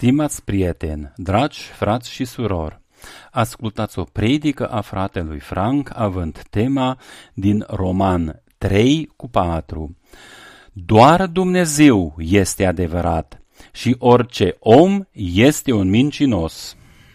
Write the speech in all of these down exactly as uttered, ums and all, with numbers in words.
Stimați prieteni, dragi frați și surori, ascultați o predică a fratelui Frank având tema din Roman trei cu patru. Doar Dumnezeu este adevărat și orice om este un mincinos.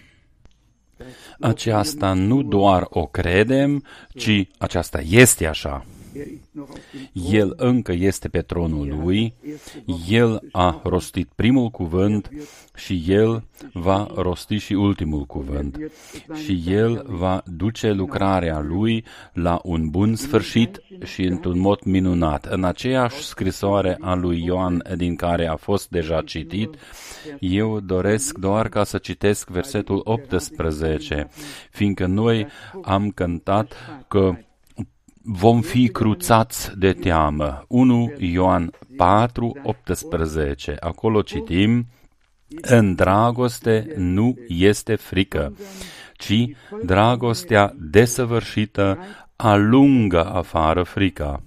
Aceasta nu doar o credem, ci aceasta este așa. El încă este pe tronul lui, El a rostit primul cuvânt și El va rosti și ultimul cuvânt. Și El va duce lucrarea Lui la un bun sfârșit și într-un mod minunat. În aceeași scrisoare a lui Ioan, din care a fost deja citit, eu doresc doar ca să citesc versetul optsprezece, fiindcă noi am cântat că vom fi cruțați de teamă. unu Ioan patru optsprezece. Acolo citim: în dragoste nu este frică, ci dragostea desăvârșită alungă afară frica.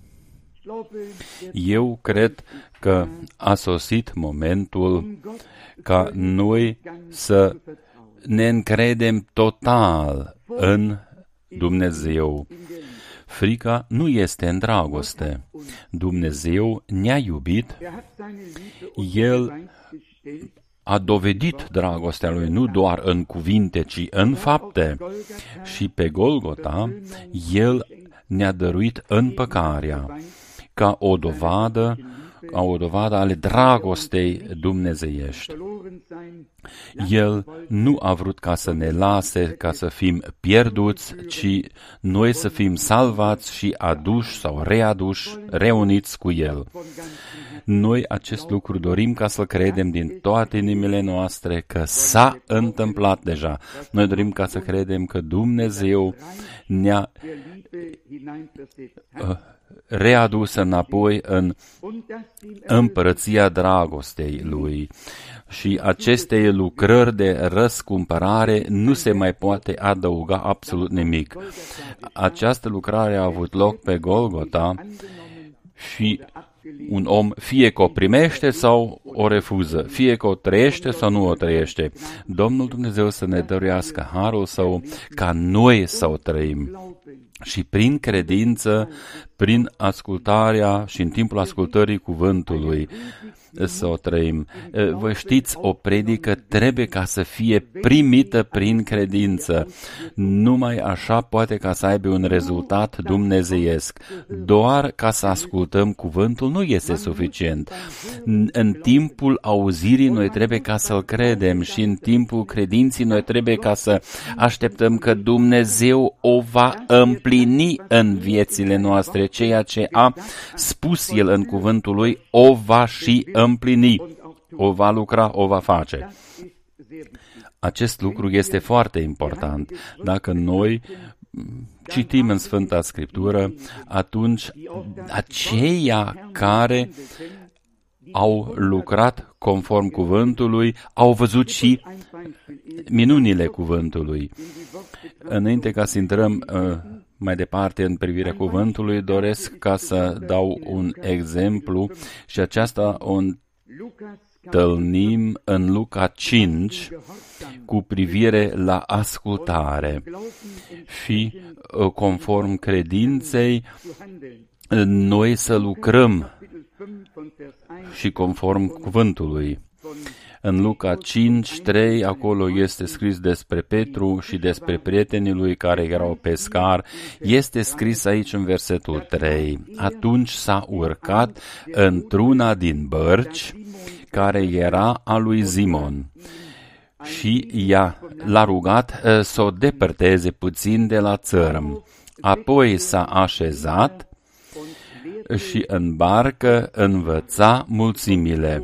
Eu cred că a sosit momentul ca noi să ne încredem total în Dumnezeu. Frica nu este în dragoste. Dumnezeu ne-a iubit, El a dovedit dragostea Lui nu doar în cuvinte, ci în fapte. Și pe Golgota, El ne-a dăruit împăcarea ca o dovadă, ca o dovadă ale dragostei dumnezeiești. El nu a vrut ca să ne lase, ca să fim pierduți, ci noi să fim salvați și aduși sau readuși, reuniți cu El. Noi acest lucru dorim ca să credem din toate inimile noastre că s-a întâmplat deja. Noi dorim ca să credem că Dumnezeu ne-a uh, readus înapoi în împărăția dragostei Lui. Și acestei lucrări de răscumpărare nu se mai poate adăuga absolut nimic. Această lucrare a avut loc pe Golgota și un om fie că o primește sau o refuză, fie că o trăiește sau nu o trăiește. Domnul Dumnezeu să ne dăruiască harul Său ca noi să o trăim. Și prin credință, prin ascultarea și în timpul ascultării cuvântului să o trăim. Vă știți, o predică trebuie ca să fie primită prin credință. Numai așa poate ca să aibă un rezultat dumnezeiesc. Doar ca să ascultăm cuvântul nu este suficient. În timpul auzirii noi trebuie ca să-l credem și în timpul credinții noi trebuie ca să așteptăm că Dumnezeu o va împlini în viețile noastre. Ceea ce a spus El în cuvântul Lui o va și împlini, o va lucra, o va face. Acest lucru este foarte important. Dacă noi citim în Sfânta Scriptură, atunci aceia care au lucrat conform cuvântului au văzut și minunile cuvântului. Înainte ca să intrăm mai departe în privirea cuvântului, doresc ca să dau un exemplu și aceasta o întâlnim în Luca cinci cu privire la ascultare. Și conform credinței, noi să lucrăm și conform cuvântului. În Luca cinci trei, acolo este scris despre Petru și despre prietenii lui care erau pescari. Este scris aici în versetul trei. Atunci s-a urcat într-una din bărci care era a lui Simon și i-a l-a rugat să o depărteze puțin de la țărm. Apoi s-a așezat și în barcă învăța mulțimile.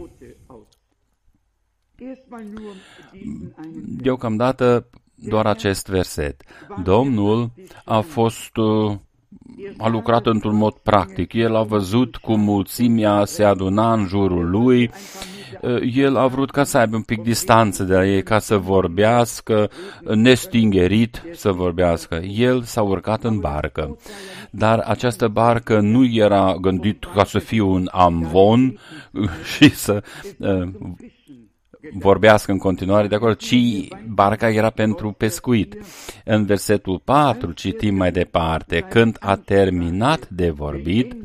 Deocamdată doar acest verset. Domnul a fost, a lucrat într-un mod practic. El a văzut cum mulțimea se aduna în jurul lui. El a vrut ca să aibă un pic distanță de la ei, ca să vorbească, nestingerit să vorbească. El s-a urcat în barcă. Dar această barcă nu era gândit ca să fie un amvon și să vorbească în continuare de acolo, ci barca era pentru pescuit. În versetul patru citim mai departe, când a terminat de vorbit,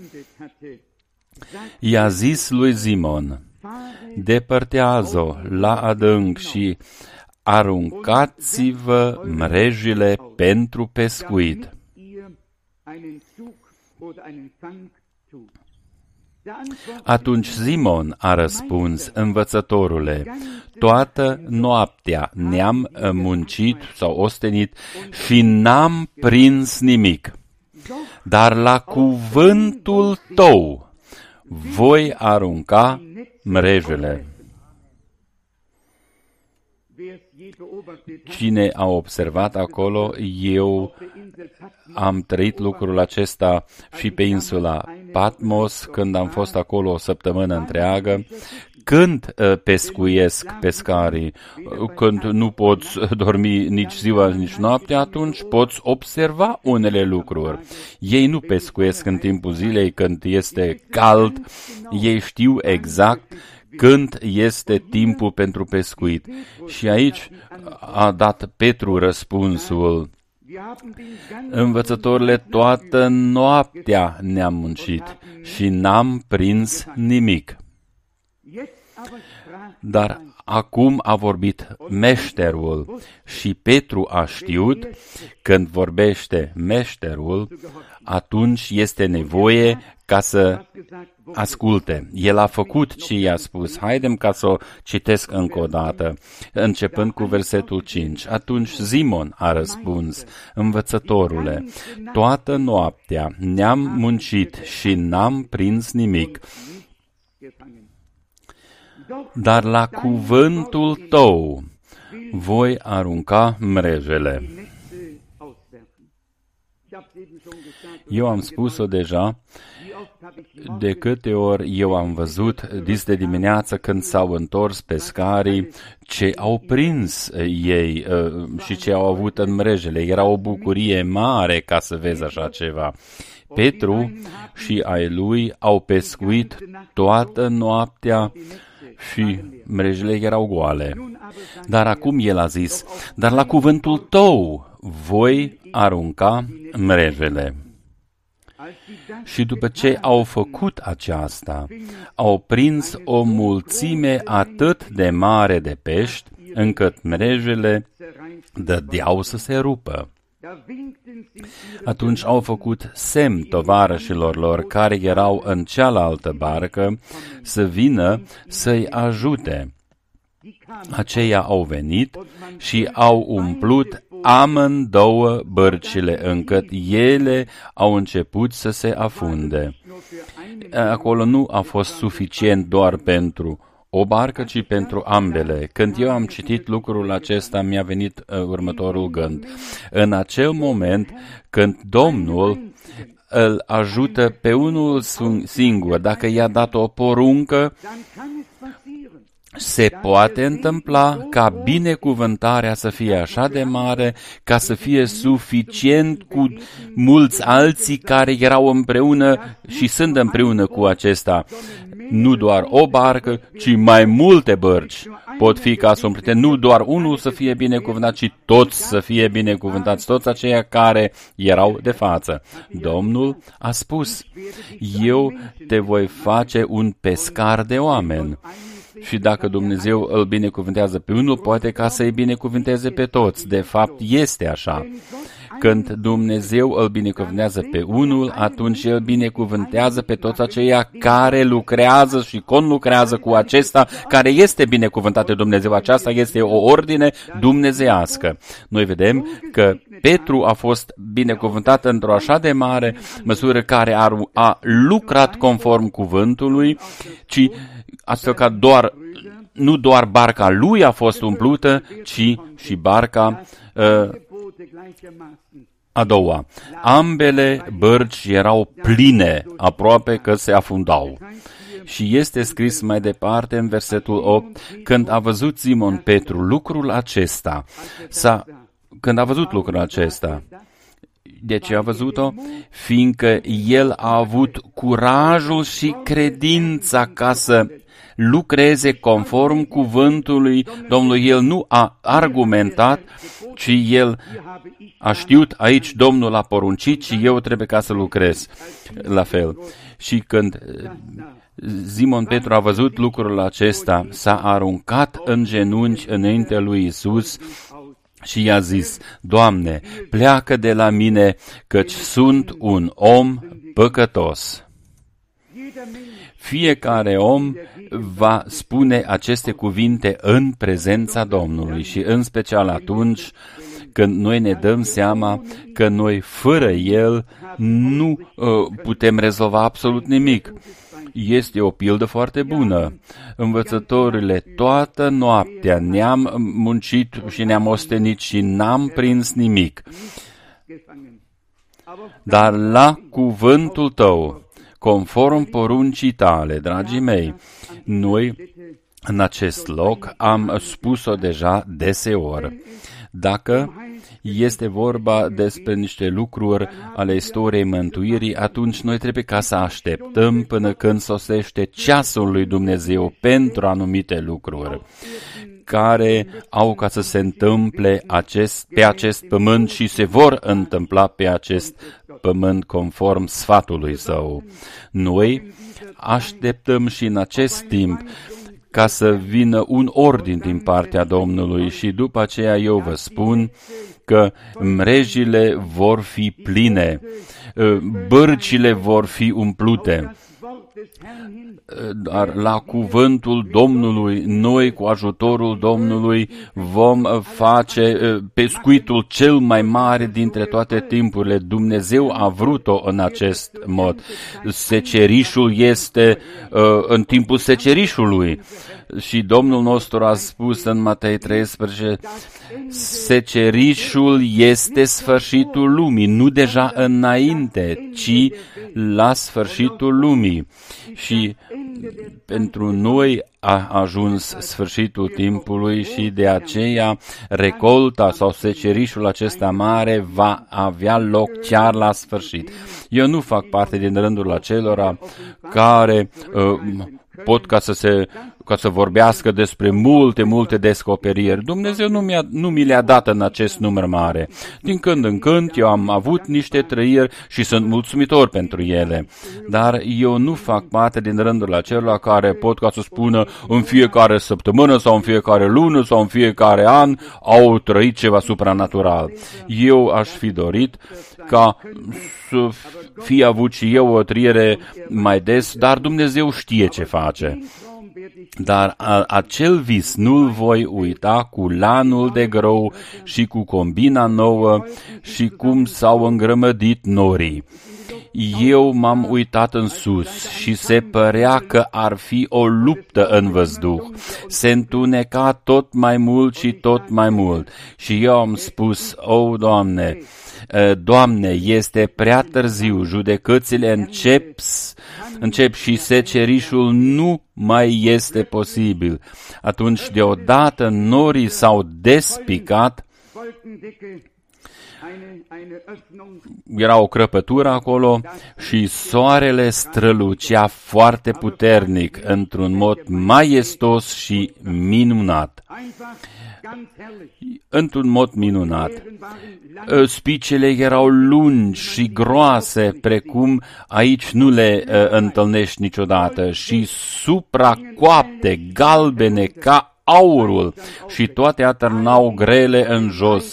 i-a zis lui Simon, depărtează-o la adânc și aruncați-vă mrejile pentru pescuit. Atunci Simon a răspuns, învățătorule, toată noaptea ne-am muncit sau ostenit și n-am prins nimic, dar la cuvântul tău voi arunca mrejele. Cine a observat acolo, eu am trăit lucrul acesta și pe insula Patmos, când am fost acolo o săptămână întreagă. Când pescuiesc pescarii, când nu poți dormi nici ziua, nici noaptea, atunci poți observa unele lucruri. Ei nu pescuiesc în timpul zilei când este cald, ei știu exact când este timpul pentru pescuit. Și aici a dat Petru răspunsul, învățătorile, toată noaptea ne-am muncit și n-am prins nimic. Dar acum a vorbit meșterul și Petru a știut, când vorbește meșterul, atunci este nevoie ca să asculte. El a făcut ce i-a spus. Haidem ca să o citesc încă o dată, începând cu versetul cinci. Atunci Simon a răspuns, învățătorule, toată noaptea ne-am muncit și n-am prins nimic, dar la cuvântul tău voi arunca mrejele. Eu am spus-o deja, de câte ori eu am văzut dis de dimineață când s-au întors pescarii, ce au prins ei și ce au avut în mrejele. Era o bucurie mare ca să vezi așa ceva. Petru și ai lui au pescuit toată noaptea și mrejele erau goale. Dar acum el a zis, dar la cuvântul tău voi arunca mrejele. Și după ce au făcut aceasta, au prins o mulțime atât de mare de pești, încât mrejele dădeau să se rupă. Atunci au făcut semn tovarășilor lor care erau în cealaltă barcă să vină să-i ajute. Aceia au venit și au umplut amândouă bărcile, încât ele au început să se afunde. Acolo nu a fost suficient doar pentru o barcă, ci pentru ambele. Când eu am citit lucrul acesta, mi-a venit uh, următorul gând. În acel moment, când Domnul îl ajută pe unul singur, dacă i-a dat o poruncă, se poate întâmpla ca binecuvântarea să fie așa de mare, ca să fie suficient cu mulți alții care erau împreună și sunt împreună cu acesta. Nu doar o barcă, ci mai multe bărci pot fi ca să umplite. Nu doar unul să fie binecuvântat, ci toți să fie binecuvântați, toți aceia care erau de față. Domnul a spus, eu te voi face un pescar de oameni. Și dacă Dumnezeu îl binecuvântează pe unul, poate ca să-i binecuvânteze pe toți. De fapt, este așa. Când Dumnezeu îl binecuvântează pe unul, atunci El binecuvântează pe toți aceia care lucrează și conlucrează cu acesta, care este binecuvântat de Dumnezeu. Aceasta este o ordine dumnezeiască. Noi vedem că Petru a fost binecuvântat într-o așa de mare măsură care a, a lucrat conform cuvântului, ci astfel că doar, nu doar barca lui a fost umplută, ci și barca uh, a doua. Ambele bărci erau pline, aproape că se afundau. Și este scris mai departe în versetul opt, când a văzut Simon Petru lucrul acesta, s-a, când a văzut lucrul acesta, de ce a văzut-o? Fiindcă el a avut curajul și credința ca să lucreze conform cuvântului Domnului. El nu a argumentat, ci el a știut, aici Domnul a poruncit și eu trebuie ca să lucrez la fel. Și când Simon Petru a văzut lucrul acesta, s-a aruncat în genunchi înainte lui Iisus și i-a zis: Doamne, pleacă de la mine, căci sunt un om păcătos. Fiecare om va spune aceste cuvinte în prezența Domnului și în special atunci când noi ne dăm seama că noi fără El nu uh, putem rezolva absolut nimic. Este o pildă foarte bună. Învățătorile toată noaptea ne-am muncit și ne-am ostenit și n-am prins nimic. Dar la cuvântul Tău, conform poruncii Tale, dragii mei, noi în acest loc am spus-o deja deseori. Dacă este vorba despre niște lucruri ale istoriei mântuirii, atunci noi trebuie ca să așteptăm până când sosește ceasul lui Dumnezeu pentru anumite lucruri care au ca să se întâmple acest, pe acest pământ și se vor întâmpla pe acest pământ conform sfatului Său. Noi așteptăm și în acest timp ca să vină un ordin din partea Domnului și după aceea eu vă spun că mrejile vor fi pline, bărcile vor fi umplute. Dar la cuvântul Domnului, noi cu ajutorul Domnului vom face pescuitul cel mai mare dintre toate timpurile. Dumnezeu a vrut-o în acest mod. Secerișul este uh, în timpul secerișului. Și Domnul nostru a spus în Matei treisprezece, secerișul este sfârșitul lumii, nu deja înainte, ci la sfârșitul lumii. Și pentru noi a ajuns sfârșitul timpului și de aceea recolta sau secerișul acesta mare va avea loc chiar la sfârșit. Eu nu fac parte din rândul acelora care uh, pot ca să se ca să vorbească despre multe, multe descoperiri. Dumnezeu nu, mi-a, nu mi le-a dat în acest număr mare. Din când în când eu am avut niște trăiri și sunt mulțumitor pentru ele. Dar eu nu fac parte din rândul acelora care pot ca să spună în fiecare săptămână sau în fiecare lună sau în fiecare an au trăit ceva supranatural. Eu aș fi dorit ca să fi avut și eu o trăire mai des, dar Dumnezeu știe ce face. Dar a, acel vis nu-l voi uita cu lanul de grâu și cu combina nouă și cum s-au îngrămădit norii. Eu m-am uitat în sus și se părea că ar fi o luptă în văzduh. Se întuneca tot mai mult și tot mai mult. Și eu am spus, o, Doamne, Doamne, este prea târziu, judecățile încep, încep și secerișul nu mai este posibil. Atunci deodată norii s-au despicat, era o crăpătură acolo și soarele strălucea foarte puternic, într-un mod maestos și minunat. Într-un mod minunat. Spicele erau lungi și groase, precum aici nu le uh, întâlnești niciodată, și supracoapte, galbene ca aurul, și toate atârnau grele în jos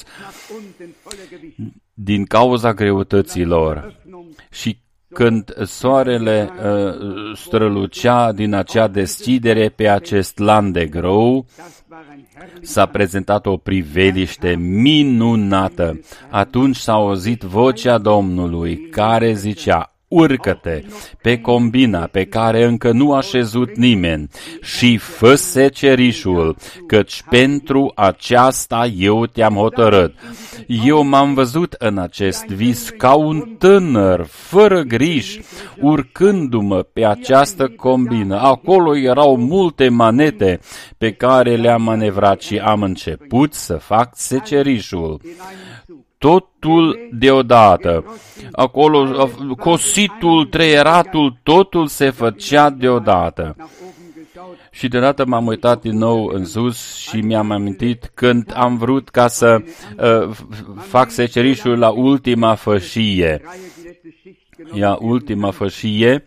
din cauza greutăților. Și când soarele uh, strălucea din acea deschidere pe acest lan de grâu, s-a prezentat o priveliște minunată. Atunci s-a auzit vocea Domnului care zicea, urcă-te pe combina pe care încă nu a șezut nimeni și fă secerișul, căci pentru aceasta eu te-am hotărât. Eu m-am văzut în acest vis ca un tânăr, fără griji, urcându-mă pe această combină. Acolo erau multe manete pe care le-am manevrat și am început să fac secerișul. Totul deodată. Acolo, cositul, treieratul, totul se făcea deodată. Și deodată m-am uitat din nou în sus și mi-am amintit când am vrut ca să uh, fac secerișul la ultima fășie. Ea, ultima fășie,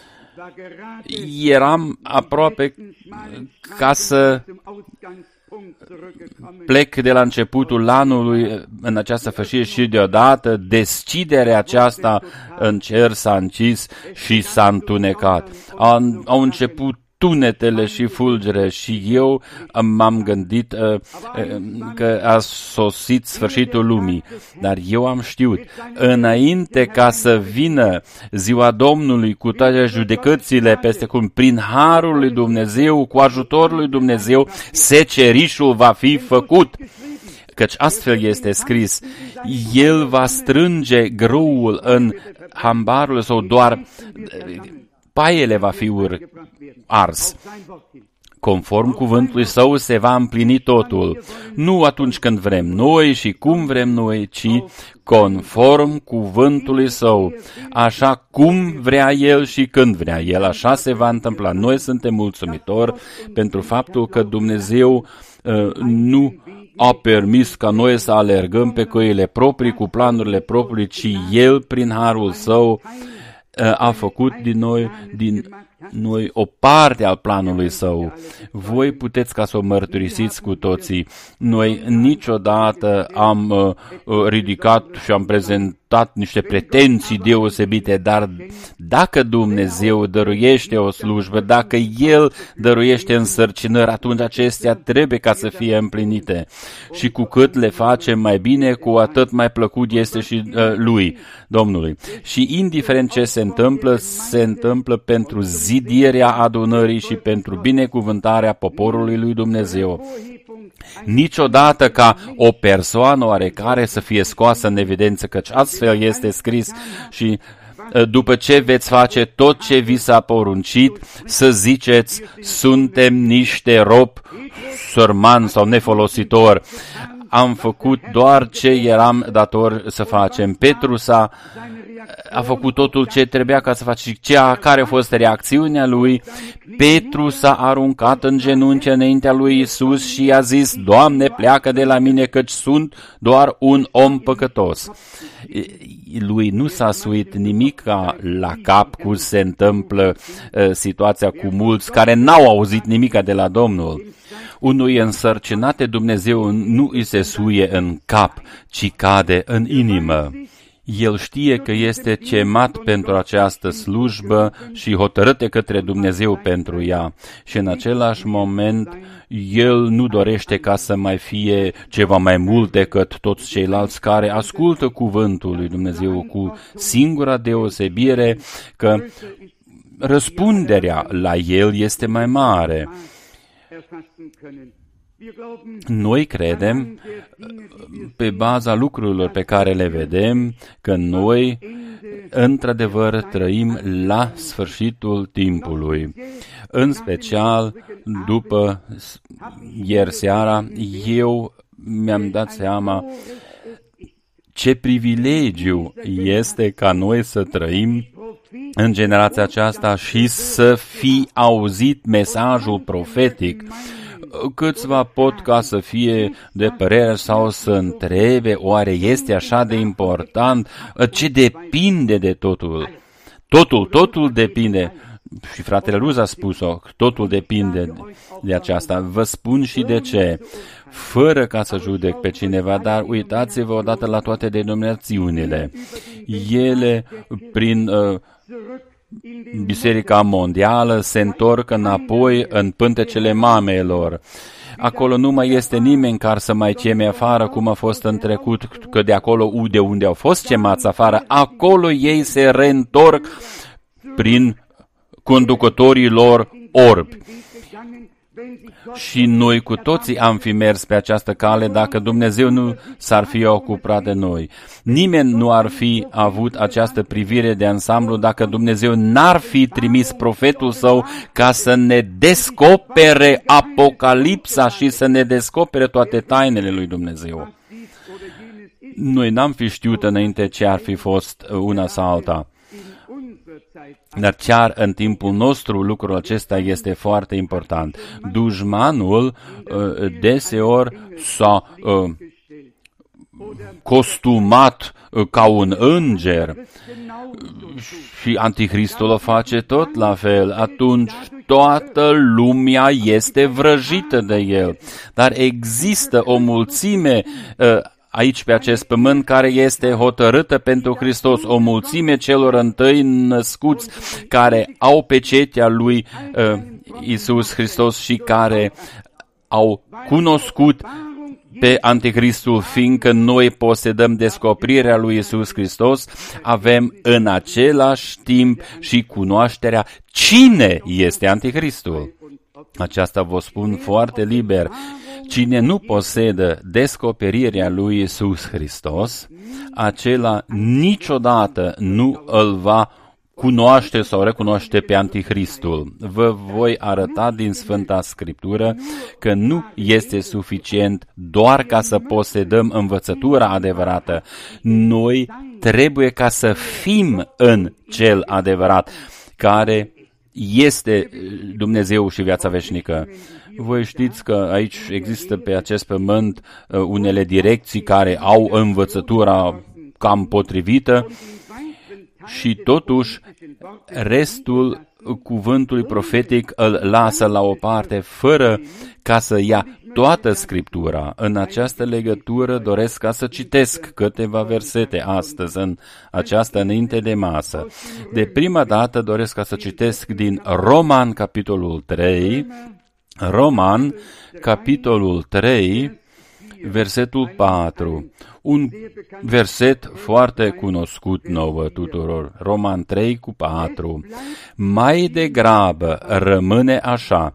eram aproape ca să plec de la începutul anului în această fășie și deodată desciderea aceasta în cer s-a închis și s-a întunecat. Au, au început tunetele și fulgere și eu m-am gândit uh, uh, că a sosit sfârșitul lumii. Dar eu am știut, înainte ca să vină ziua Domnului cu toate judecățile peste cum, prin harul lui Dumnezeu, cu ajutorul lui Dumnezeu, secerișul va fi făcut. Căci astfel este scris, El va strânge grâul în hambarul său, doar paiele va fi ur- ars. Conform cuvântului său se va împlini totul, nu atunci când vrem noi și cum vrem noi, ci conform cuvântului său, așa cum vrea El și când vrea El, așa se va întâmpla. Noi suntem mulțumitori pentru faptul că Dumnezeu uh, nu a permis ca noi să alergăm pe căile proprii, cu planurile proprii, ci El, prin harul său, a făcut din noi, din noi o parte al planului său. Voi puteți ca să o mărturisiți cu toții. Noi niciodată am uh, ridicat și am prezentat niște pretenții deosebite, dar dacă Dumnezeu dăruiește o slujbă, dacă El dăruiește însărcinări, atunci acestea trebuie ca să fie împlinite. Și cu cât le facem mai bine, cu atât mai plăcut este și uh, Lui, Domnului. Și indiferent ce se întâmplă, se întâmplă pentru zidirea adunării și pentru binecuvântarea poporului lui Dumnezeu. Niciodată ca o persoană oarecare să fie scoasă în evidență, căci astfel este scris și după ce veți face tot ce vi s-a poruncit, să ziceți, suntem niște robi sărmani sau nefolositori. Am făcut doar ce eram dator să facem. Petru s-a a făcut totul ce trebuia ca să facă și cea care a fost reacțiunea lui. Petru s-a aruncat în genunchi înaintea lui Isus și i-a zis, Doamne, pleacă de la mine, căci sunt doar un om păcătos. Lui nu s-a suit nimic la cap cum se întâmplă uh, situația cu mulți care n-au auzit nimic de la Domnul. Unui însărcinate Dumnezeu nu îi se suie în cap, ci cade în inimă. El știe că este chemat pentru această slujbă și hotărâte către Dumnezeu pentru ea. Și în același moment, El nu dorește ca să mai fie ceva mai mult decât toți ceilalți care ascultă cuvântul lui Dumnezeu cu singura deosebire că răspunderea la El este mai mare. Noi credem, pe baza lucrurilor pe care le vedem, că noi, într-adevăr, trăim la sfârșitul timpului. În special, după ieri seara, eu mi-am dat seama ce privilegiu este ca noi să trăim în generația aceasta și să fi auzit mesajul profetic. Câțiva pot ca să fie de părere sau să întrebe, oare este așa de important? Ce depinde de totul? Totul, totul depinde. Și fratele Ruz a spus-o, totul depinde de aceasta. Vă spun și de ce. Fără ca să judec pe cineva, dar uitați-vă odată la toate denominațiunile. Ele, prin uh, Biserica Mondială, se întorc înapoi în pântecele mamelor. Acolo nu mai este nimeni care să mai cheme afară, cum a fost în trecut, că de acolo de unde au fost chemați afară, acolo ei se reîntorc prin conducătorii lor orbi. Și noi cu toții am fi mers pe această cale dacă Dumnezeu nu s-ar fi ocupat de noi. Nimeni nu ar fi avut această privire de ansamblu dacă Dumnezeu n-ar fi trimis profetul său ca să ne descopere Apocalipsa și să ne descopere toate tainele lui Dumnezeu. Noi n-am fi știut înainte ce ar fi fost una sau alta. Dar chiar în timpul nostru lucrul acesta este foarte important. Dușmanul deseori s-a costumat ca un înger și Anticristul o face tot la fel. Atunci toată lumea este vrăjită de el. Dar există o mulțime aici pe acest pământ care este hotărâtă pentru Hristos, o mulțime celor întâi născuți care au pecetea lui uh, Iisus Hristos și care au cunoscut pe Anticristul, fiindcă noi posedăm descoperirea lui Iisus Hristos, avem în același timp și cunoașterea cine este Anticristul. Aceasta vă spun foarte liber. Cine nu posedă descoperirea lui Iisus Hristos, acela niciodată nu îl va cunoaște sau recunoaște pe Anticristul. Vă voi arăta din Sfânta Scriptură că nu este suficient doar ca să posedăm învățătura adevărată. Noi trebuie ca să fim în cel adevărat, care este Dumnezeu și viața veșnică. Voi știți că aici există pe acest pământ unele direcții care au învățătura cam potrivită și totuși restul cuvântului profetic îl lasă la o parte fără ca să ia toată Scriptura. În această legătură doresc ca să citesc câteva versete astăzi în această înainte de masă. De prima dată doresc ca să citesc din Roman, capitolul trei, Roman, capitolul trei, versetul patru. Un verset foarte cunoscut nouă tuturor. Roman trei cu patru. Mai degrabă rămâne așa.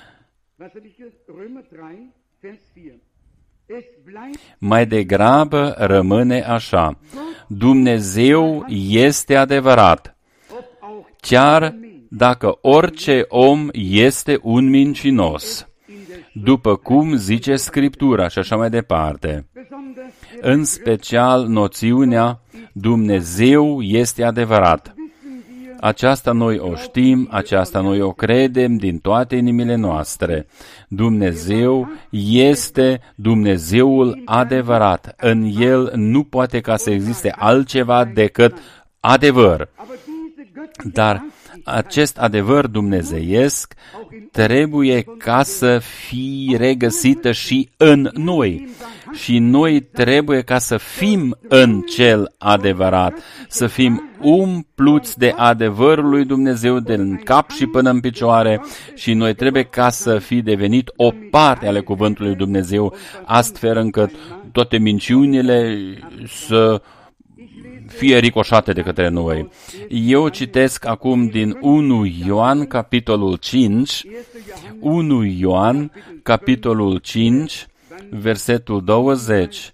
Mai degrabă rămâne așa. Dumnezeu este adevărat, chiar dacă orice om este un mincinos, după cum zice Scriptura și așa mai departe. În special noțiunea Dumnezeu este adevărat. Aceasta noi o știm, aceasta noi o credem din toate inimile noastre. Dumnezeu este Dumnezeul adevărat. În El nu poate ca să existe altceva decât adevăr. Dar acest adevăr dumnezeiesc trebuie ca să fie regăsită și în noi. Și noi trebuie ca să fim în cel adevărat, să fim umpluți de adevărul lui Dumnezeu din cap și până în picioare și noi trebuie ca să fi devenit o parte ale cuvântului lui Dumnezeu, astfel încât toate minciunile să fie ricoșate de către noi. Eu citesc acum din unu Ioan, capitolul cinci, unu Ioan, capitolul cinci, versetul douăzeci.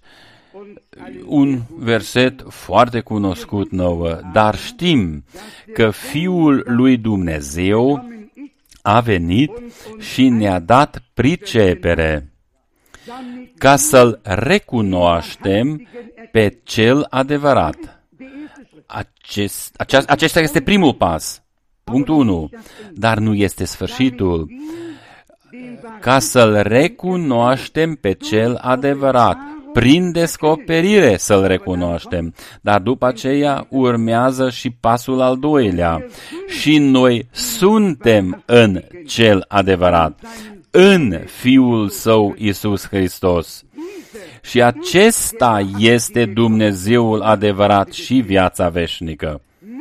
Un verset foarte cunoscut nouă, dar știm că Fiul lui Dumnezeu a venit și ne-a dat pricepere ca să-L recunoaștem pe cel adevărat. Acest, acest, acesta este primul pas. Punctul unu. Dar nu este sfârșitul. Ca să-L recunoaștem pe cel adevărat. Prin descoperire să-L recunoaștem. Dar după aceea urmează și pasul al doilea. Și noi suntem în cel adevărat. În Fiul Său Iisus Hristos. Și acesta este Dumnezeul adevărat și viața veșnică.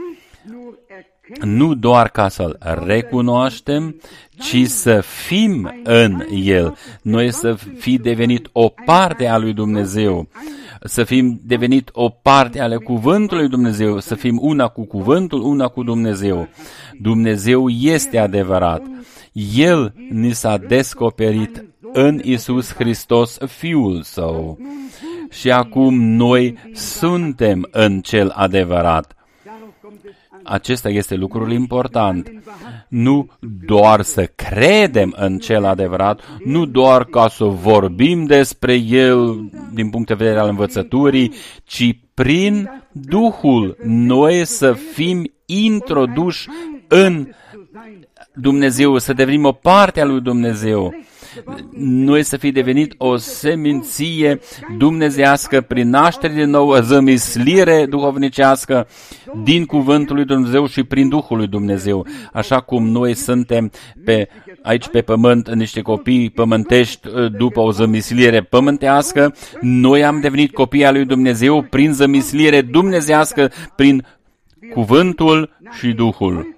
Nu doar ca să-L recunoaștem, ci să fim în El. Noi să fi devenit o parte a lui Dumnezeu, să fim devenit o parte ale cuvântului lui Dumnezeu, să fim una cu cuvântul, una cu Dumnezeu. Dumnezeu este adevărat. El ni s-a descoperit în Iisus Hristos, Fiul Său. Și acum noi suntem în cel adevărat. Acesta este lucrul important. Nu doar să credem în cel adevărat, nu doar ca să vorbim despre el din punct de vedere al învățăturii, ci prin Duhul, noi să fim introduși în Dumnezeu, să devenim o parte a lui Dumnezeu. Noi să fi devenit o seminție dumnezeiască prin naștere din nou, zămislire duhovnicească din cuvântul lui Dumnezeu și prin Duhul lui Dumnezeu. Așa cum noi suntem pe, aici pe pământ niște copii pământești după o zămislire pământească, noi am devenit copii al lui Dumnezeu prin zămislire dumnezeiască, prin cuvântul și Duhul.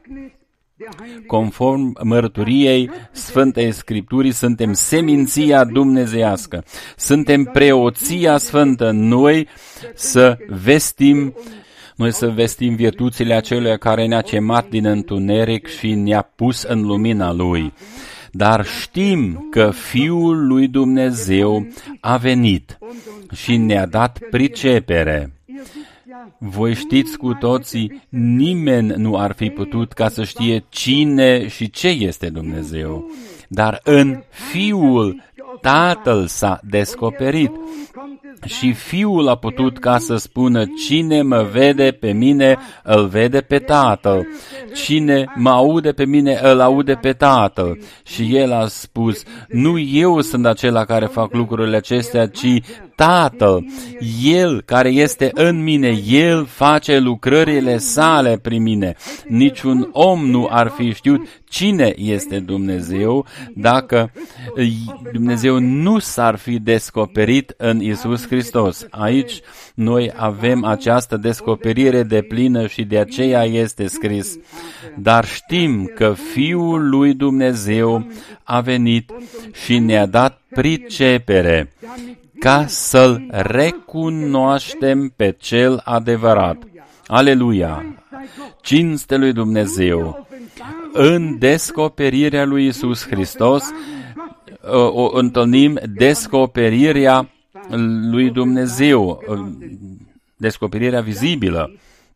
Conform mărturiei Sfântei Scripturii, suntem seminția dumnezeiască. Suntem preoția sfântă. Noi să vestim, noi să vestim virtuțile acelui care ne-a chemat din întuneric și ne-a pus în lumina Lui. Dar știm că Fiul lui Dumnezeu a venit și ne-a dat pricepere. Voi știți cu toții, nimeni nu ar fi putut ca să știe cine și ce este Dumnezeu. Dar în Fiul Tatăl s-a descoperit și Fiul a putut ca să spună: cine mă vede pe mine, îl vede pe Tatăl. Cine mă aude pe mine, îl aude pe Tatăl. Și El a spus: nu eu sunt acela care fac lucrurile acestea, ci Tatăl. El care este în mine, El face lucrările sale prin mine. Niciun om nu ar fi știut cine este Dumnezeu dacă Dumnezeu nu s-ar fi descoperit în Iisus Hristos. Aici noi avem această descoperire deplină și de aceea este scris: dar știm că Fiul lui Dumnezeu a venit și ne-a dat pricepere ca să-L recunoaștem pe Cel adevărat. Aleluia! Cinste lui Dumnezeu! În descoperirea lui Iisus Hristos o întâlnim descoperirea lui Dumnezeu, descoperirea vizibilă.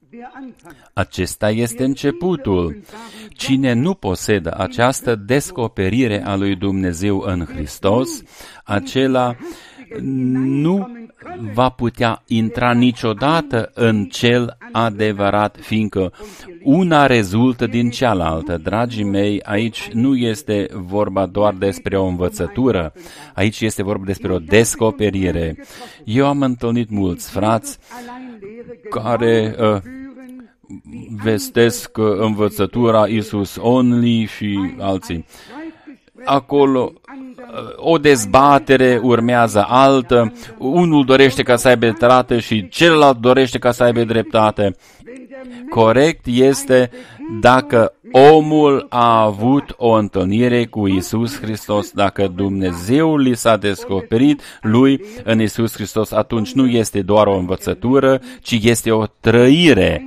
Acesta este începutul. Cine nu posedă această descoperire a lui Dumnezeu în Hristos, acela nu va putea intra niciodată în cel adevărat, fiindcă una rezultă din cealaltă. Dragii mei, aici nu este vorba doar despre o învățătură, aici este vorba despre o descoperire. Eu am întâlnit mulți frați care uh, vestesc uh, învățătura Iisus Only și alții. Acolo o dezbatere urmează altă, unul dorește ca să aibă dreptate și celălalt dorește ca să aibă dreptate. Corect este dacă omul a avut o întâlnire cu Iisus Hristos, dacă Dumnezeu li s-a descoperit lui în Iisus Hristos, atunci nu este doar o învățătură, ci este o trăire.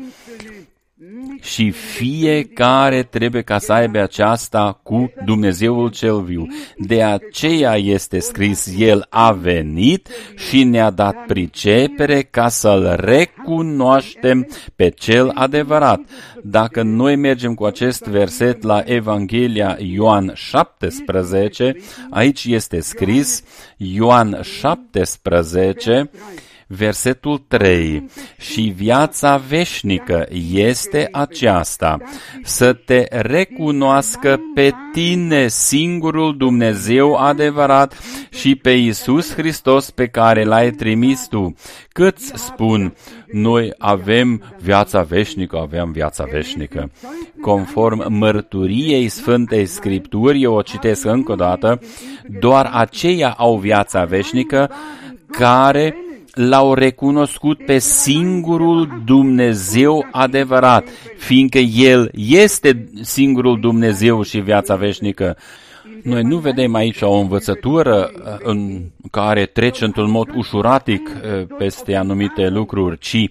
Și fiecare trebuie ca să aibă aceasta cu Dumnezeul cel viu. De aceea este scris: El a venit și ne-a dat pricepere ca să-L recunoaștem pe Cel adevărat. Dacă noi mergem cu acest verset la Evanghelia Ioan șaptesprezece, aici este scris, Ioan șaptesprezece, versetul trei: și viața veșnică este aceasta, să te recunoască pe tine singurul Dumnezeu adevărat și pe Iisus Hristos pe care L-ai trimis tu. Câți spun: noi avem viața veșnică, avem viața veșnică. Conform mărturiei Sfântei Scripturi, eu o citesc încă o dată, doar aceia au viața veșnică care L-au recunoscut pe singurul Dumnezeu adevărat, fiindcă El este singurul Dumnezeu și viața veșnică. Noi nu vedem aici o învățătură în care trece într-un mod ușuratic peste anumite lucruri, ci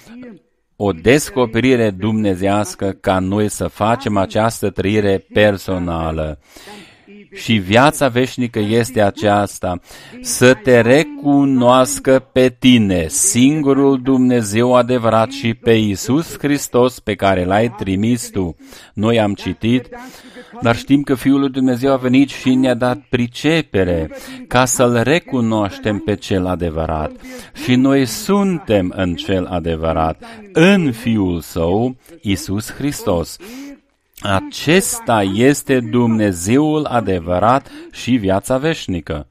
o descoperire dumnezeiască ca noi să facem această trăire personală. Și viața veșnică este aceasta, să te recunoască pe tine, singurul Dumnezeu adevărat, și pe Iisus Hristos pe care l-ai trimis tu. Noi am citit, dar știm că Fiul lui Dumnezeu a venit și ne-a dat pricepere ca să-L recunoaștem pe Cel adevărat. Și noi suntem în Cel adevărat, în Fiul Său, Iisus Hristos. Acesta este Dumnezeul adevărat și viața veșnică.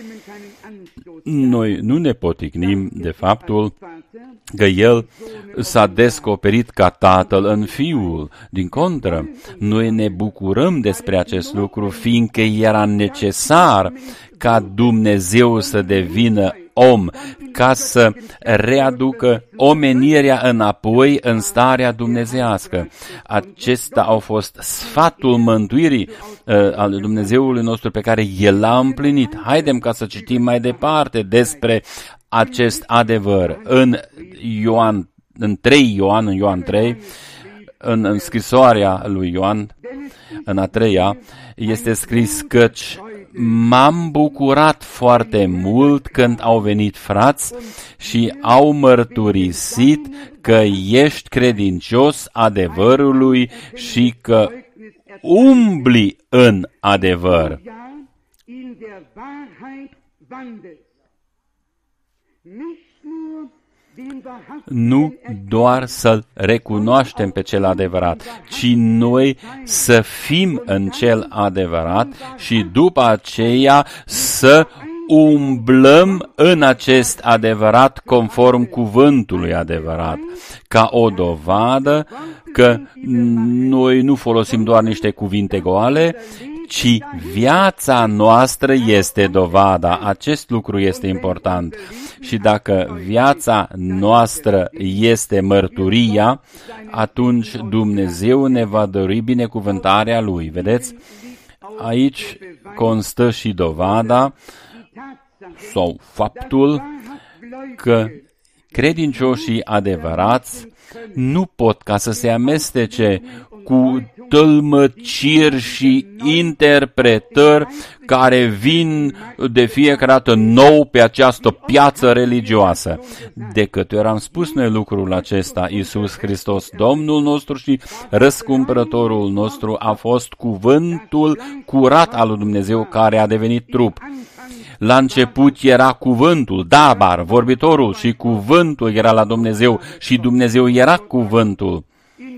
Noi nu ne poticnim de faptul că El s-a descoperit ca Tatăl în Fiul. Din contră, noi ne bucurăm despre acest lucru, fiindcă era necesar ca Dumnezeu să devină om, ca să readucă omenirea înapoi în starea dumnezeiască. Acesta a fost sfatul mântuirii uh, al Dumnezeului nostru pe care El l-a împlinit. Haidem ca să citim mai departe despre acest adevăr. În Ioan, în trei Ioan, în Ioan trei, în, în scrisoarea lui Ioan, în a treia, este scris căci m-am bucurat foarte mult când au venit frați și au mărturisit că ești credincios adevărului și că umbli în adevăr. Nu doar să-L recunoaștem pe Cel adevărat, ci noi să fim în Cel adevărat și după aceea să umblăm în acest adevărat conform cuvântului adevărat, ca o dovadă că noi nu folosim doar niște cuvinte goale, ci viața noastră este dovada. Acest lucru este important. Și dacă viața noastră este mărturia, atunci Dumnezeu ne va dori binecuvântarea Lui. Vedeți? Aici constă și dovada sau faptul că credincioșii adevărați nu pot ca să se amestece cu tălmăciri și interpretări care vin de fiecare dată nou pe această piață religioasă. De câte ori am spus noi lucrul acesta, Iisus Hristos, Domnul nostru și răscumpărătorul nostru, a fost cuvântul curat al lui Dumnezeu care a devenit trup. La început era cuvântul, Dabar, vorbitorul, și cuvântul era la Dumnezeu și Dumnezeu era cuvântul.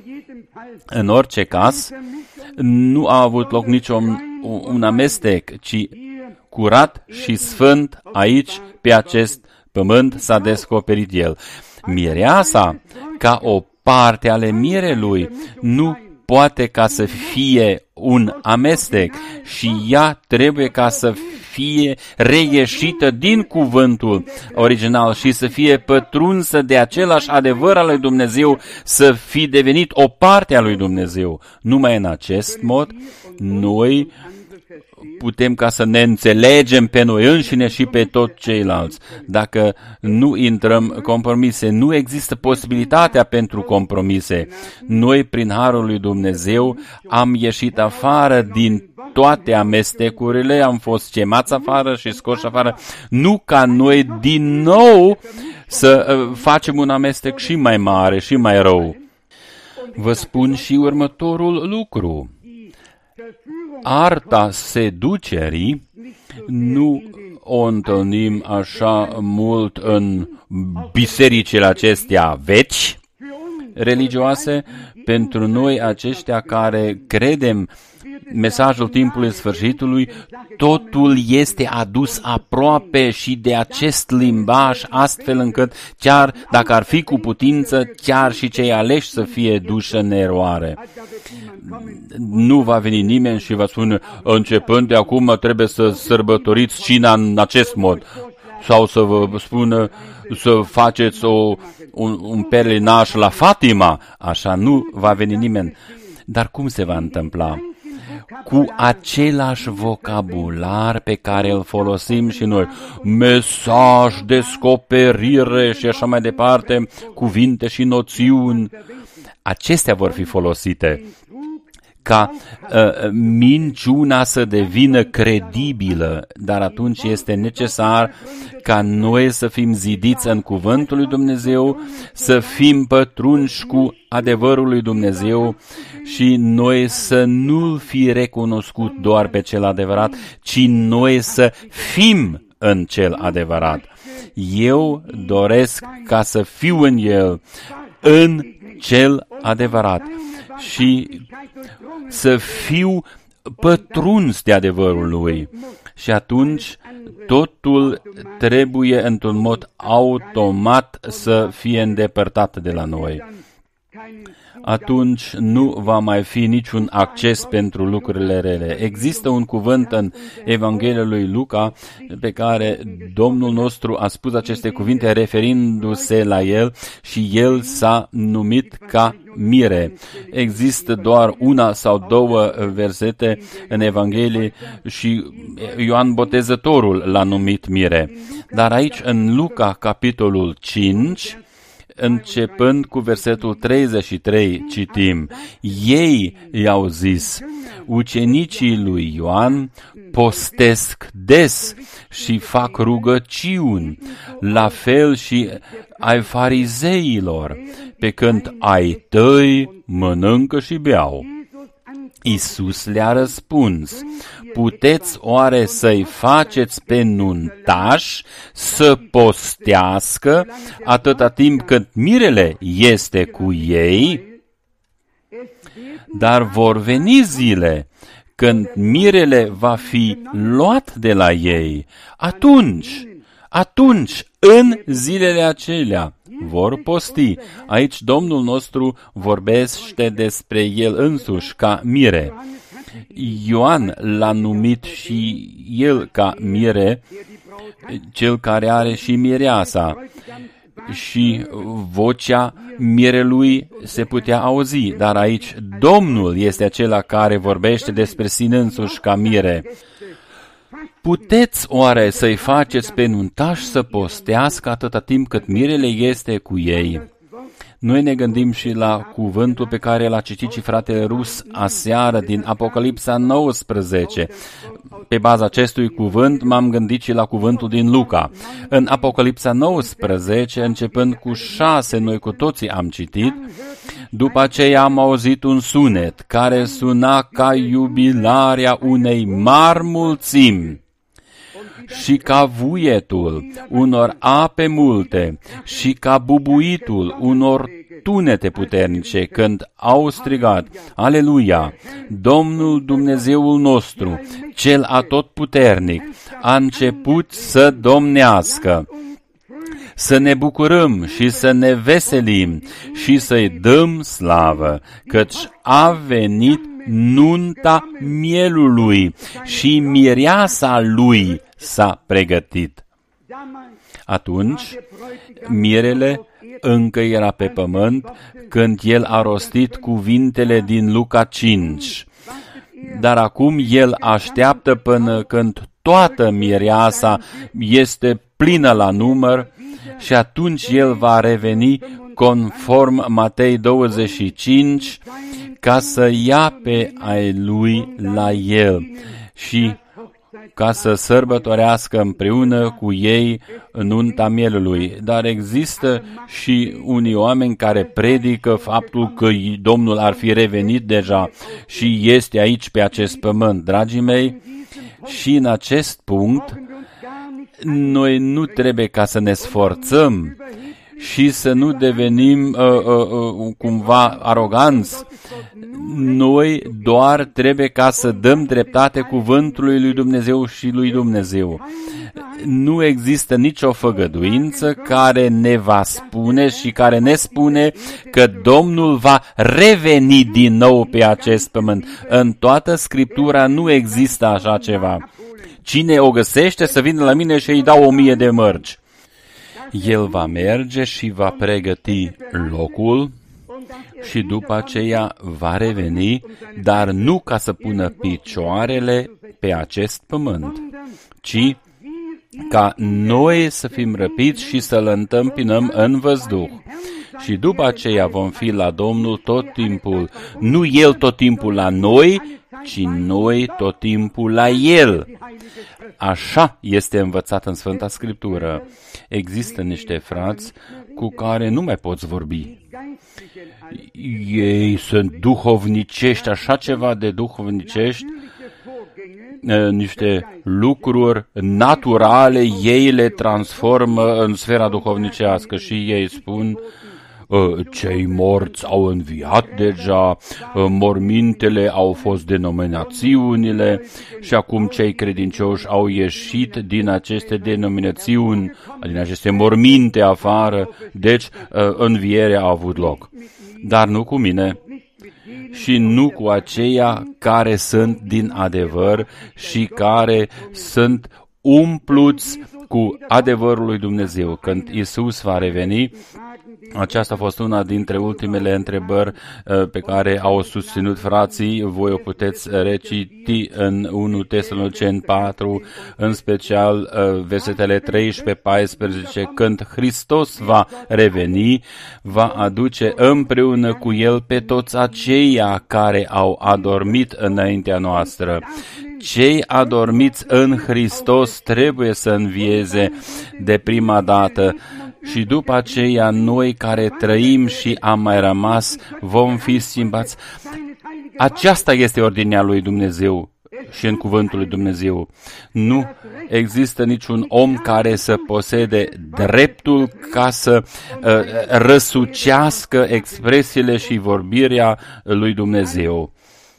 În orice caz, nu a avut loc niciun un amestec, ci curat și sfânt aici, pe acest pământ, s-a descoperit El. Mireasa, ca o parte ale mirelui, nu poate ca să fie un amestec și ea trebuie ca să fie reieșită din cuvântul original și să fie pătrunsă de același adevăr al lui Dumnezeu, să fi devenit o parte a lui Dumnezeu. Numai în acest mod noi putem ca să ne înțelegem pe noi înșine și pe tot ceilalți. Dacă nu intrăm compromise, nu există posibilitatea pentru compromise. Noi, prin harul lui Dumnezeu, am ieșit afară din toate amestecurile, am fost chemați afară și scoși afară, nu ca noi din nou să facem un amestec și mai mare și mai rău. Vă spun și următorul lucru. Arta seducerii nu o întâlnim așa mult în bisericile acestea vechi, religioase. Pentru noi aceștia care credem mesajul timpului sfârșitului, totul este adus aproape și de acest limbaj, astfel încât chiar dacă ar fi cu putință, chiar și cei aleși să fie duși în eroare. Nu va veni nimeni și va spune, începând de acum trebuie să sărbătoriți cina în acest mod, sau să vă spună să faceți o, un, un pelinaj la Fatima. Așa nu va veni nimeni. Dar cum se va întâmpla? Cu același vocabular pe care îl folosim și noi, mesaj, descoperire și așa mai departe, cuvinte și noțiuni, acestea vor fi folosite. ca uh, minciuna să devină credibilă, dar atunci este necesar ca noi să fim zidiți în cuvântul lui Dumnezeu, să fim pătrunși cu adevărul lui Dumnezeu și noi să nu fi recunoscut doar pe cel adevărat, ci noi să fim în cel adevărat. Eu doresc ca să fiu în el, în cel adevărat și să fiu pătruns de adevărul lui. Și atunci totul trebuie într-un mod automat să fie îndepărtat de la noi. Atunci nu va mai fi niciun acces pentru lucrurile rele. Există un cuvânt în Evanghelia lui Luca pe care Domnul nostru a spus aceste cuvinte referindu-se la el și el s-a numit ca mire. Există doar una sau două versete în Evanghelie și Ioan Botezătorul l-a numit mire. Dar aici în Luca capitolul cinci, începând cu versetul treizeci și trei, citim: ei i-au zis, ucenicii lui Ioan postesc des și fac rugăciuni, la fel și ai farizeilor, pe când ai tăi mănâncă și beau. Iisus le-a răspuns: puteți oare să-i faceți pe nuntași să postească atâta timp cât mirele este cu ei? Dar vor veni zile când mirele va fi luat de la ei. Atunci, atunci, în zilele acelea, vor posti. Aici Domnul nostru vorbește despre el însuși ca mire. Ioan l-a numit și el ca mire, cel care are și mireasa. Și vocea mirelui se putea auzi, dar aici Domnul este acela care vorbește despre sine însuși ca mire. Puteți oare să-i faceți pe nuntași să postească atâta timp cât mirele este cu ei? Noi ne gândim și la cuvântul pe care l-a citit și fratele Rus aseară din Apocalipsa nouăsprezece. Pe baza acestui cuvânt m-am gândit și la cuvântul din Luca. În Apocalipsa nouăsprezece, începând cu șase, noi cu toții am citit: după aceea am auzit un sunet care suna ca iubilarea unei mari mulțimi și ca vuietul unor ape multe și ca bubuitul unor tunete puternice, când au strigat: Aleluia! Domnul Dumnezeul nostru, cel atotputernic, a început să domnească. Să ne bucurăm și să ne veselim și să-i dăm slavă, căci a venit nunta mielului și mireasa lui s-a pregătit. Atunci, mirele încă era pe pământ când el a rostit cuvintele din Luca cinci. Dar acum el așteaptă până când toată mireasa este plină la număr și atunci el va reveni conform Matei douăzeci și cinci ca să ia pe ai lui la el și ca să sărbătorească împreună cu ei nunta mielului. Dar există și unii oameni care predică faptul că Domnul ar fi revenit deja și este aici pe acest pământ. Dragii mei, și în acest punct, noi nu trebuie ca să ne sforțăm și să nu devenim uh, uh, uh, cumva aroganți. Noi doar trebuie ca să dăm dreptate cuvântului lui Dumnezeu și lui Dumnezeu. Nu există nicio făgăduință care ne va spune și care ne spune că Domnul va reveni din nou pe acest pământ. În toată Scriptura nu există așa ceva. Cine o găsește să vină la mine și îi dau o mie de mărci. El va merge și va pregăti locul și după aceea va reveni, dar nu ca să pună picioarele pe acest pământ, ci ca noi să fim răpiți și să-L întâmpinăm în văzduh. și după aceea vom fi la Domnul tot timpul. Nu El tot timpul la noi, ci noi tot timpul la El. Așa este învățat în Sfânta Scriptură. Există niște frați cu care nu mai poți vorbi. Ei sunt duhovnicești, așa ceva de duhovnicești, niște lucruri naturale, ei le transformă în sfera duhovnicească și ei spun: cei morți au înviat deja, mormintele au fost denominațiunile și acum cei credincioși au ieșit din aceste denominațiuni, din aceste morminte afară, deci învierea a avut loc. Dar nu cu mine și nu cu aceia care sunt din adevăr și care sunt umpluți cu adevărul lui Dumnezeu. Când Iisus va reveni, aceasta a fost una dintre ultimele întrebări pe care au susținut frații. Voi o puteți reciti în unu Tesaloniceni patru, în special versetele treisprezece paisprezece. Când Hristos va reveni, va aduce împreună cu El pe toți aceia care au adormit înaintea noastră. Cei adormiți în Hristos trebuie să învieze de prima dată și după aceea noi care trăim și am mai rămas vom fi schimbați. Aceasta este ordinea lui Dumnezeu și în cuvântul lui Dumnezeu. Nu există niciun om care să posede dreptul ca să uh, răsucească expresiile și vorbirea lui Dumnezeu.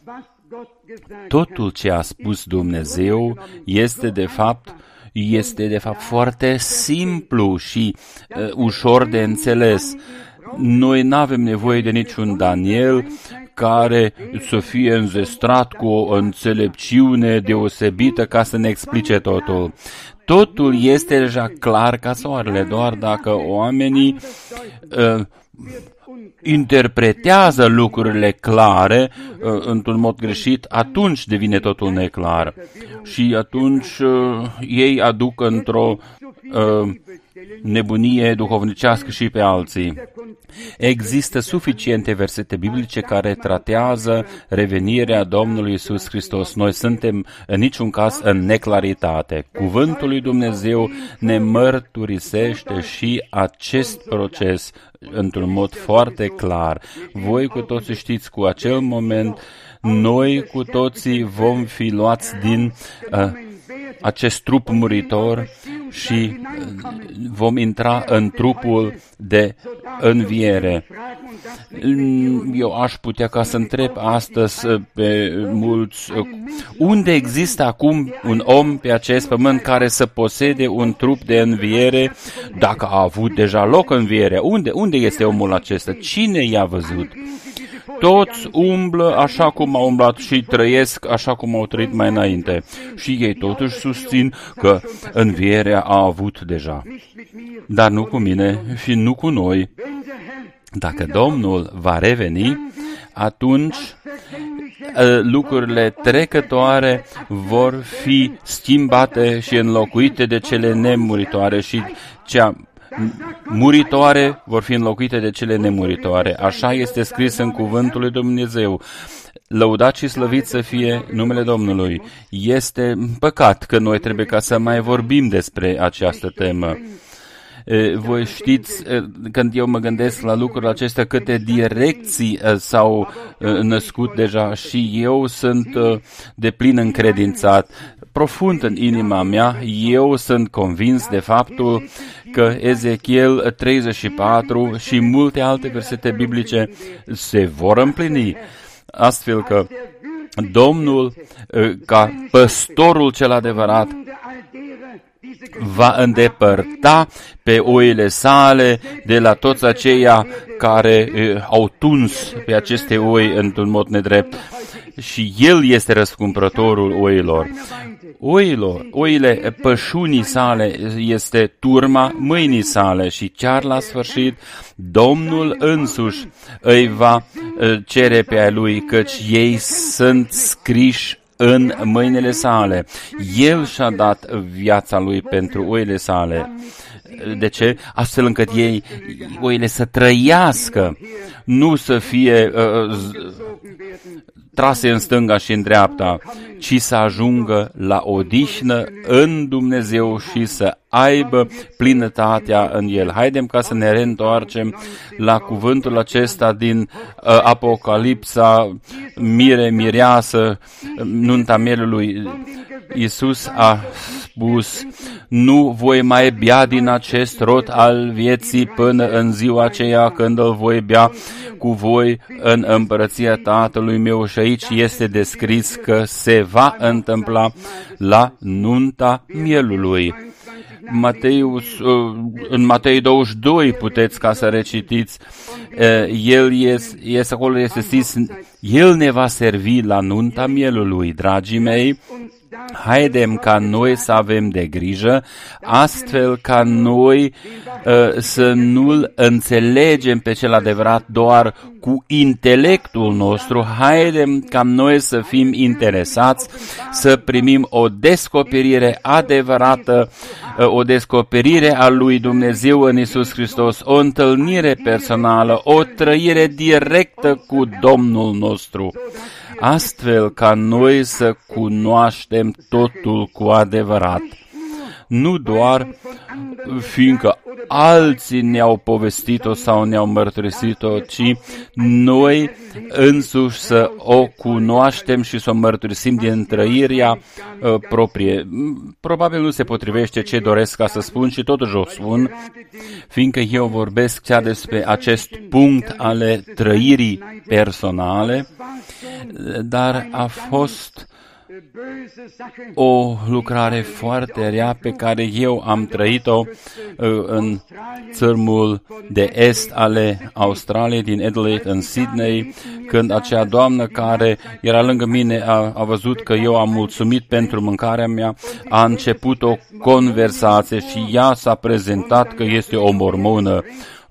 Totul ce a spus Dumnezeu este de fapt este de fapt foarte simplu și uh, ușor de înțeles. Noi nu avem nevoie de niciun Daniel care să fie înzestrat cu o înțelepciune deosebită ca să ne explice totul. Totul este deja clar ca soarele, doar dacă oamenii uh, interpretează lucrurile clare uh, într-un mod greșit, atunci devine totul neclar. Și atunci uh, ei aduc într-o uh, nebunie duhovnicească și pe alții. Există suficiente versete biblice care tratează revenirea Domnului Iisus Hristos. Noi suntem în niciun caz în neclaritate. Cuvântul lui Dumnezeu ne mărturisește și acest proces într-un mod foarte clar. Voi cu toții știți, cu acel moment, noi cu toții vom fi luați din uh, acest trup muritor și vom intra în trupul de înviere. Eu aș putea ca să întreb astăzi pe mulți, unde există acum un om pe acest pământ care să posede un trup de înviere, dacă a avut deja loc învierea? Unde, unde este omul acesta? Cine i-a văzut? Toți umblă așa cum au umblat și trăiesc așa cum au trăit mai înainte. Și ei totuși susțin că învierea a avut deja. Dar nu cu mine și nu cu noi. Dacă Domnul va reveni, atunci lucrurile trecătoare vor fi schimbate și înlocuite de cele nemuritoare și cea muritoare vor fi înlocuite de cele nemuritoare. Așa este scris în cuvântul lui Dumnezeu. Lăudat și slăvit să fie numele Domnului. Este păcat că noi trebuie ca să mai vorbim despre această temă. Voi știți, când eu mă gândesc la lucrurile acestea, câte direcții s-au născut deja și eu sunt de plin încredințat. Profund în inima mea, eu sunt convins de faptul că Ezechiel treizeci și patru și multe alte versete biblice se vor împlini, astfel că Domnul, ca păstorul cel adevărat, va îndepărta pe oile sale de la toți aceia care au tuns pe aceste oi într-un mod nedrept. Și El este răscumpărătorul oilor. Oilor, oile pășunii sale este turma mâinii sale și chiar la sfârșit Domnul însuși îi va cere pe a lui, căci ei sunt scriși în mâinile sale. El și-a dat viața lui pentru oile sale. De ce? Astfel încât ei, oile să trăiască, nu să fie uh, trase în stânga și în dreapta, ci să ajungă la odihnă în Dumnezeu și să aibă plinătatea în El. Haidem ca să ne reîntoarcem la cuvântul acesta din uh, Apocalipsa, mire, mireasă, nunta mielului. Iisus a spus, nu voi mai bea din acest rod al vieții până în ziua aceea când îl voi bea cu voi în împărăția Tatălui meu. Și aici este descris că se va întâmpla la nunta mielului. Matei, în Matei douăzeci și doi puteți ca să recitiți, el este, este acolo, este zis, El ne va servi la nunta mielului. Dragii mei, haidem ca noi să avem de grijă, astfel ca noi uh, să nu-L înțelegem pe cel adevărat doar cu intelectul nostru. Haidem ca noi să fim interesați, să primim o descoperire adevărată, uh, o descoperire a lui Dumnezeu în Iisus Hristos, o întâlnire personală, o trăire directă cu Domnul nostru, astfel ca noi să cunoaștem totul cu adevărat. Nu doar fiindcă alții ne-au povestit-o sau ne-au mărturisit-o, ci noi însuși să o cunoaștem și să o mărturisim din trăirea uh, proprie. Probabil nu se potrivește ce doresc ca să spun și totuși o spun, fiindcă eu vorbesc chiar despre acest punct ale trăirii personale, dar a fost o lucrare foarte rea pe care eu am trăit-o uh, în țărmul de est ale Australiei, din Adelaide în Sydney, când acea doamnă care era lângă mine a, a văzut că eu am mulțumit pentru mâncarea mea, a început o conversație și ea s-a prezentat că este o mormonă.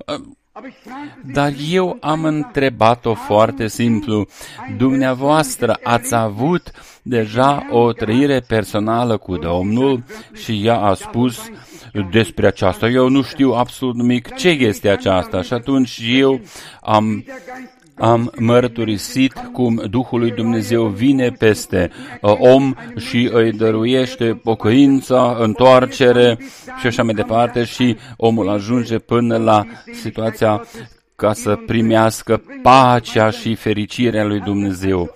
Dar eu am întrebat-o foarte simplu, dumneavoastră ați avut deja o trăire personală cu Domnul? Și ea a spus, despre aceasta eu nu știu absolut nimic, ce este aceasta? Și atunci eu am... Am mărturisit cum Duhul lui Dumnezeu vine peste uh, om și îi dăruiește pocăința, întoarcere și așa mai departe și omul ajunge până la situația ca să primească pacea și fericirea lui Dumnezeu.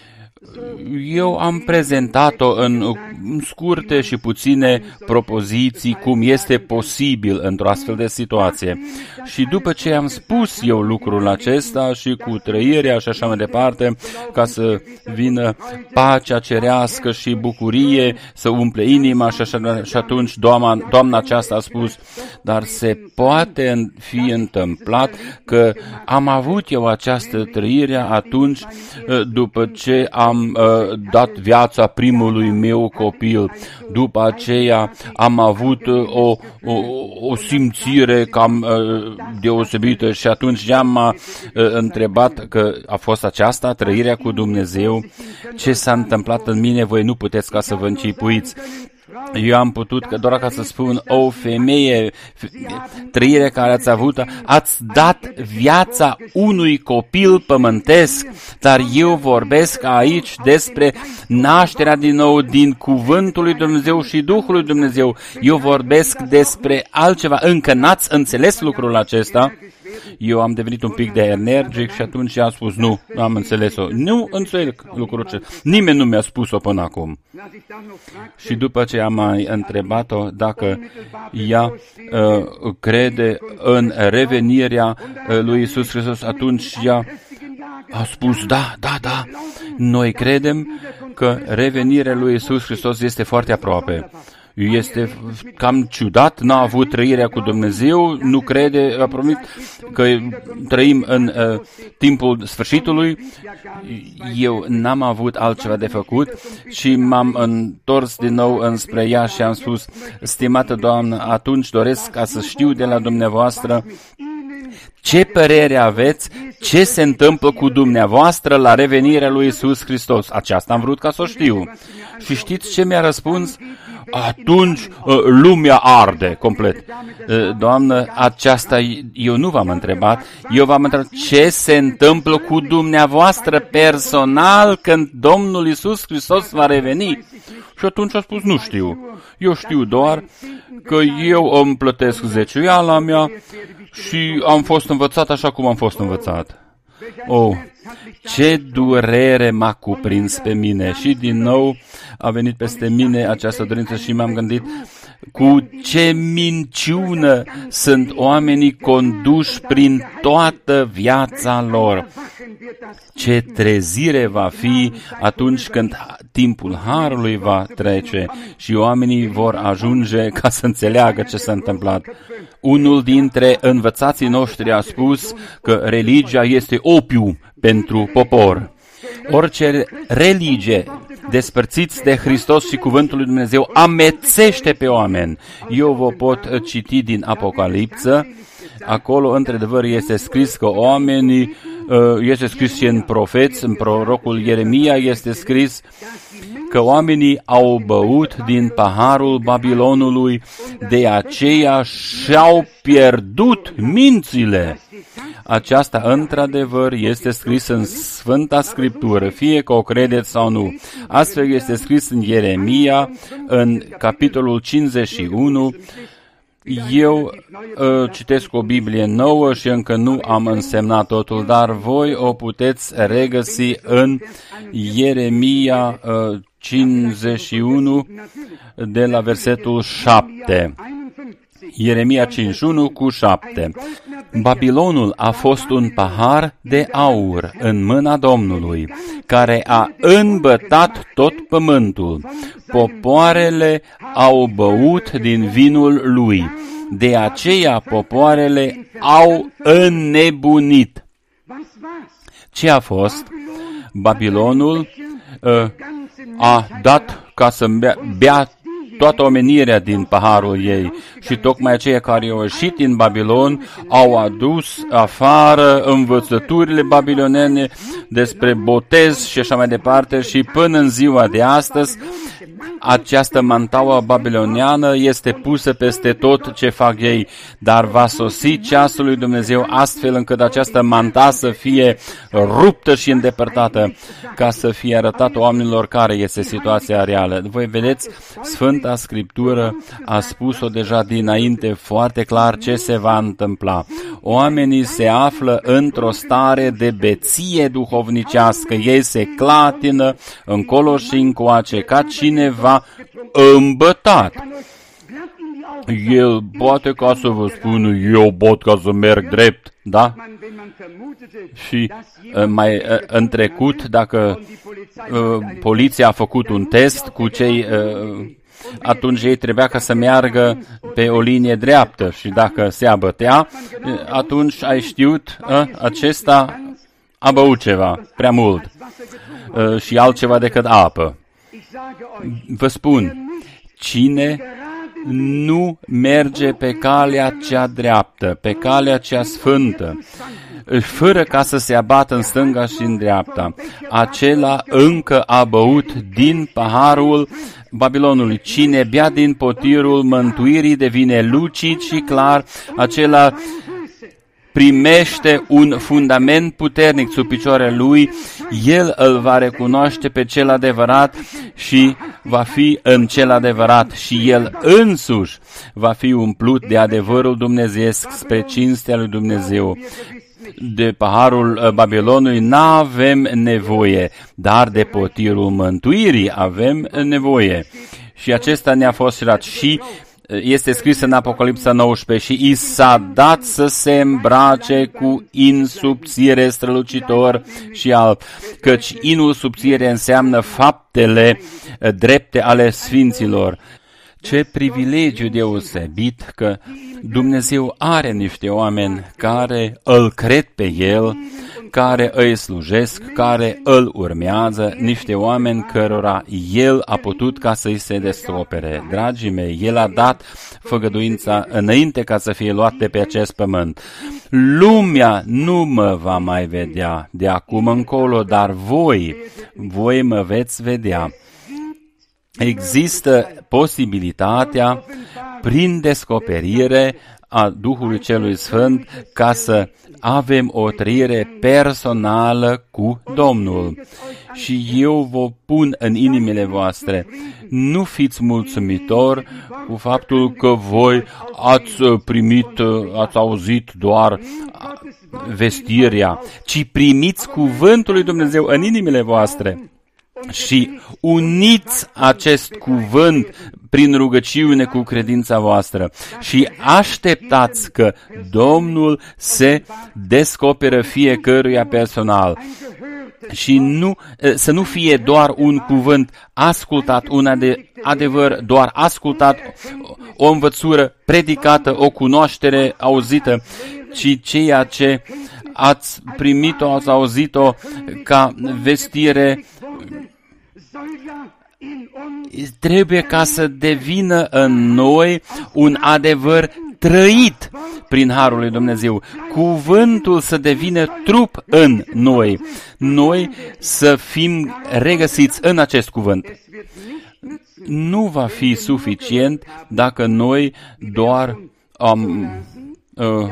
Eu am prezentat-o în scurte și puține propoziții cum este posibil într-o astfel de situație. Și după ce am spus eu lucrul acesta și cu trăirea și așa mai departe, ca să vină pacea cerească și bucurie să umple inima și, așa, și atunci doamna, doamna aceasta a spus, dar se poate fi întâmplat că am avut eu această trăire atunci după ce am uh, dat viața primului meu copil. După aceea am avut uh, o, o, o simțire cam uh, deosebită și atunci i-am uh, întrebat că a fost aceasta trăirea cu Dumnezeu. Ce s-a întâmplat în mine, voi nu puteți ca să vă încipuiți. Eu am putut, că doar ca să spun, o femeie, trăire care ați avut, ați dat viața unui copil pământesc, dar eu vorbesc aici despre nașterea din nou din cuvântul lui Dumnezeu și Duhul lui Dumnezeu. Eu vorbesc despre altceva. Încă n-ați înțeles lucrul acesta? Eu am devenit un pic de energic și atunci i-am spus, nu, nu am înțeles-o. Nu înțeleg lucrul acesta. Nimeni nu mi-a spus-o până acum. Și după ce am mai întrebat-o dacă ea uh, crede în revenirea uh, lui Iisus Hristos, atunci ea a spus, da, da, da, noi credem că revenirea lui Iisus Hristos este foarte aproape. Este cam ciudat, n-a avut trăirea cu Dumnezeu, nu crede, a promis că trăim în uh, timpul sfârșitului. Eu n-am avut altceva de făcut și m-am întors din nou înspre ea și am spus, stimată Doamnă, atunci doresc ca să știu de la dumneavoastră ce părere aveți, ce se întâmplă cu dumneavoastră la revenirea lui Iisus Hristos. Aceasta am vrut ca să o știu. Și știți ce mi-a răspuns? atunci lumea arde complet. Doamnă, aceasta eu nu v-am întrebat. Eu v-am întrebat ce se întâmplă cu dumneavoastră personal când Domnul Iisus Hristos va reveni. Și atunci a spus, nu știu. Eu știu doar că eu îmi plătesc zeciuiala mea și am fost învățat așa cum am fost învățat. Oh, ce durere m-a cuprins pe mine și din nou a venit peste mine această dorință și m-am gândit cu ce minciună sunt oamenii conduși prin toată viața lor. Ce trezire va fi atunci când timpul harului va trece și oamenii vor ajunge ca să înțeleagă ce s-a întâmplat. Unul dintre învățații noștri a spus că religia este opium pentru popor. Orice religie despărțiți de Hristos și cuvântul lui Dumnezeu amețește pe oameni. Eu vă pot citi din Apocalipsă. Acolo, într-adevăr, este scris că oamenii, este scris și în profeți, în prorocul Ieremia este scris că oamenii au băut din paharul Babilonului, de aceea și-au pierdut mințile. Aceasta, într-adevăr, este scris în Sfânta Scriptură, fie că o credeți sau nu. Astfel este scris în Ieremia, în capitolul cincizeci și unu. Eu uh, citesc o Biblie nouă și încă nu am însemnat totul, dar voi o puteți regăsi în Ieremia uh, cincizeci și unu de la versetul șapte. Ieremia cincizeci și unu cu șapte. Babilonul a fost un pahar de aur în mâna Domnului, care a îmbătat tot pământul. Popoarele au băut din vinul lui. De aceea popoarele au înnebunit. Ce a fost? Babilonul uh, a dat ca să bea, bea toată omenirea din paharul ei și tocmai aceia care au ieșit din Babilon au adus afară învățăturile babilonene despre botez și așa mai departe și până în ziua de astăzi această mantaua babiloniană este pusă peste tot ce fac ei, dar va sosi ceasul lui Dumnezeu astfel încât această manta să fie ruptă și îndepărtată, ca să fie arătat oamenilor care este situația reală. Voi vedeți, Sfânta Scriptură a spus-o deja dinainte foarte clar ce se va întâmpla. Oamenii se află într-o stare de beție duhovnicească, ei se clatină încolo și încoace, ca cineva îmbătat. El poate ca să vă spun, eu pot ca să merg drept, da? Și uh, mai uh, în trecut, dacă uh, poliția a făcut un test cu cei, uh, atunci ei trebuia ca să meargă pe o linie dreaptă și dacă se abătea, uh, atunci ai știut, uh, acesta a băut ceva, prea mult uh, și altceva decât apă. Vă spun, cine nu merge pe calea cea dreaptă, pe calea cea sfântă, fără ca să se abată în stânga și în dreapta, acela încă a băut din paharul Babilonului. Cine bea din potirul mântuirii devine lucid și clar, acela primește un fundament puternic sub picioarele lui, el îl va recunoaște pe cel adevărat și va fi în cel adevărat și el însuși va fi umplut de adevărul dumnezeiesc spre cinstea lui Dumnezeu. De paharul Babilonului n-avem nevoie, dar de potirul mântuirii avem nevoie. Și acesta ne-a fost dat și este scris în Apocalipsa nouăsprezece, și i s-a dat să se îmbrace cu in subțire strălucitor și alb, căci inul subțire înseamnă faptele drepte ale sfinților. Ce privilegiu deosebit că Dumnezeu are niște oameni care îl cred pe El, care îi slujesc, care îl urmează, niște oameni cărora El a putut ca să-i se descopere. Dragii mei, El a dat făgăduința înainte ca să fie luat de pe acest pământ. Lumea nu mă va mai vedea de acum încolo, dar voi, voi mă veți vedea. există posibilitatea, prin descoperire a Duhului Celui Sfânt, ca să avem o trăire personală cu Domnul. Și eu vă pun în inimile voastre, nu fiți mulțumitori cu faptul că voi ați primit, ați auzit doar vestirea, ci primiți cuvântul lui Dumnezeu în inimile voastre și uniți acest cuvânt prin rugăciune cu credința voastră și așteptați că Domnul se descoperă fiecăruia personal. Și nu, să nu fie doar un cuvânt ascultat, un adevăr doar ascultat, o învățură predicată, o cunoaștere auzită, ci ceea ce ați primit-o, ați auzit-o ca vestire, trebuie ca să devină în noi un adevăr trăit prin Harul lui Dumnezeu. Cuvântul să devină trup în noi. Noi să fim regăsiți în acest cuvânt. Nu va fi suficient dacă noi doar am uh,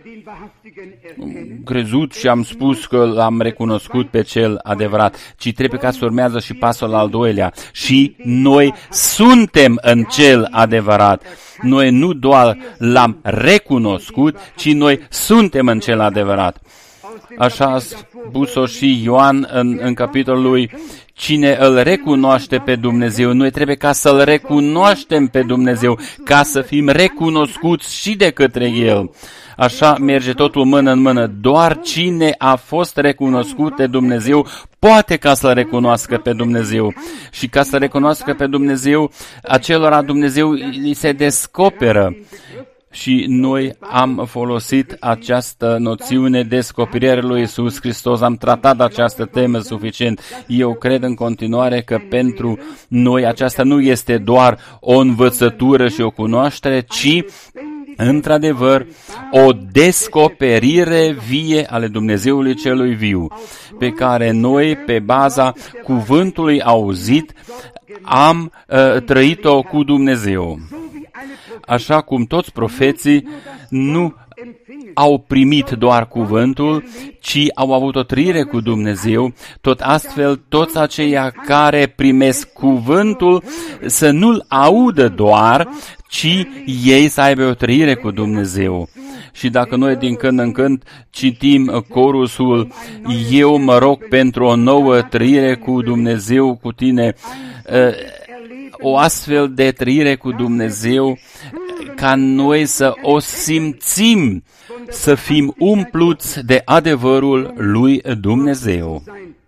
crezut și am spus că l-am recunoscut pe cel adevărat, ci trebuie ca să urmează și pasul al doilea. Și noi suntem în cel adevărat. Noi nu doar l-am recunoscut, ci noi suntem în cel adevărat. Așa a spus-o și Ioan în, în capitolul lui. Cine îl recunoaște pe Dumnezeu, noi trebuie ca să-l recunoaștem pe Dumnezeu, ca să fim recunoscuți și de către El. Așa merge totul mână în mână. Doar cine a fost recunoscut de Dumnezeu poate ca să-L recunoască pe Dumnezeu. Și ca să recunoască pe Dumnezeu, acelora Dumnezeu îi se descoperă. Și noi am folosit această noțiune descoperirea lui Iisus Hristos. Am tratat această temă suficient. Eu cred în continuare că pentru noi aceasta nu este doar o învățătură și o cunoaștere, ci într-adevăr o descoperire vie ale Dumnezeului celui viu, pe care noi, pe baza cuvântului auzit, am uh, trăit-o cu Dumnezeu. Așa cum toți profeții nu au primit doar cuvântul, ci au avut o trăire cu Dumnezeu, tot astfel toți aceia care primesc cuvântul să nu-l audă doar, ci ei să aibă o trăire cu Dumnezeu. Și dacă noi din când în când citim corusul, eu mă rog pentru o nouă trăire cu Dumnezeu, cu tine, o astfel de trăire cu Dumnezeu, ca noi să o simțim, să fim umpluți de adevărul lui Dumnezeu.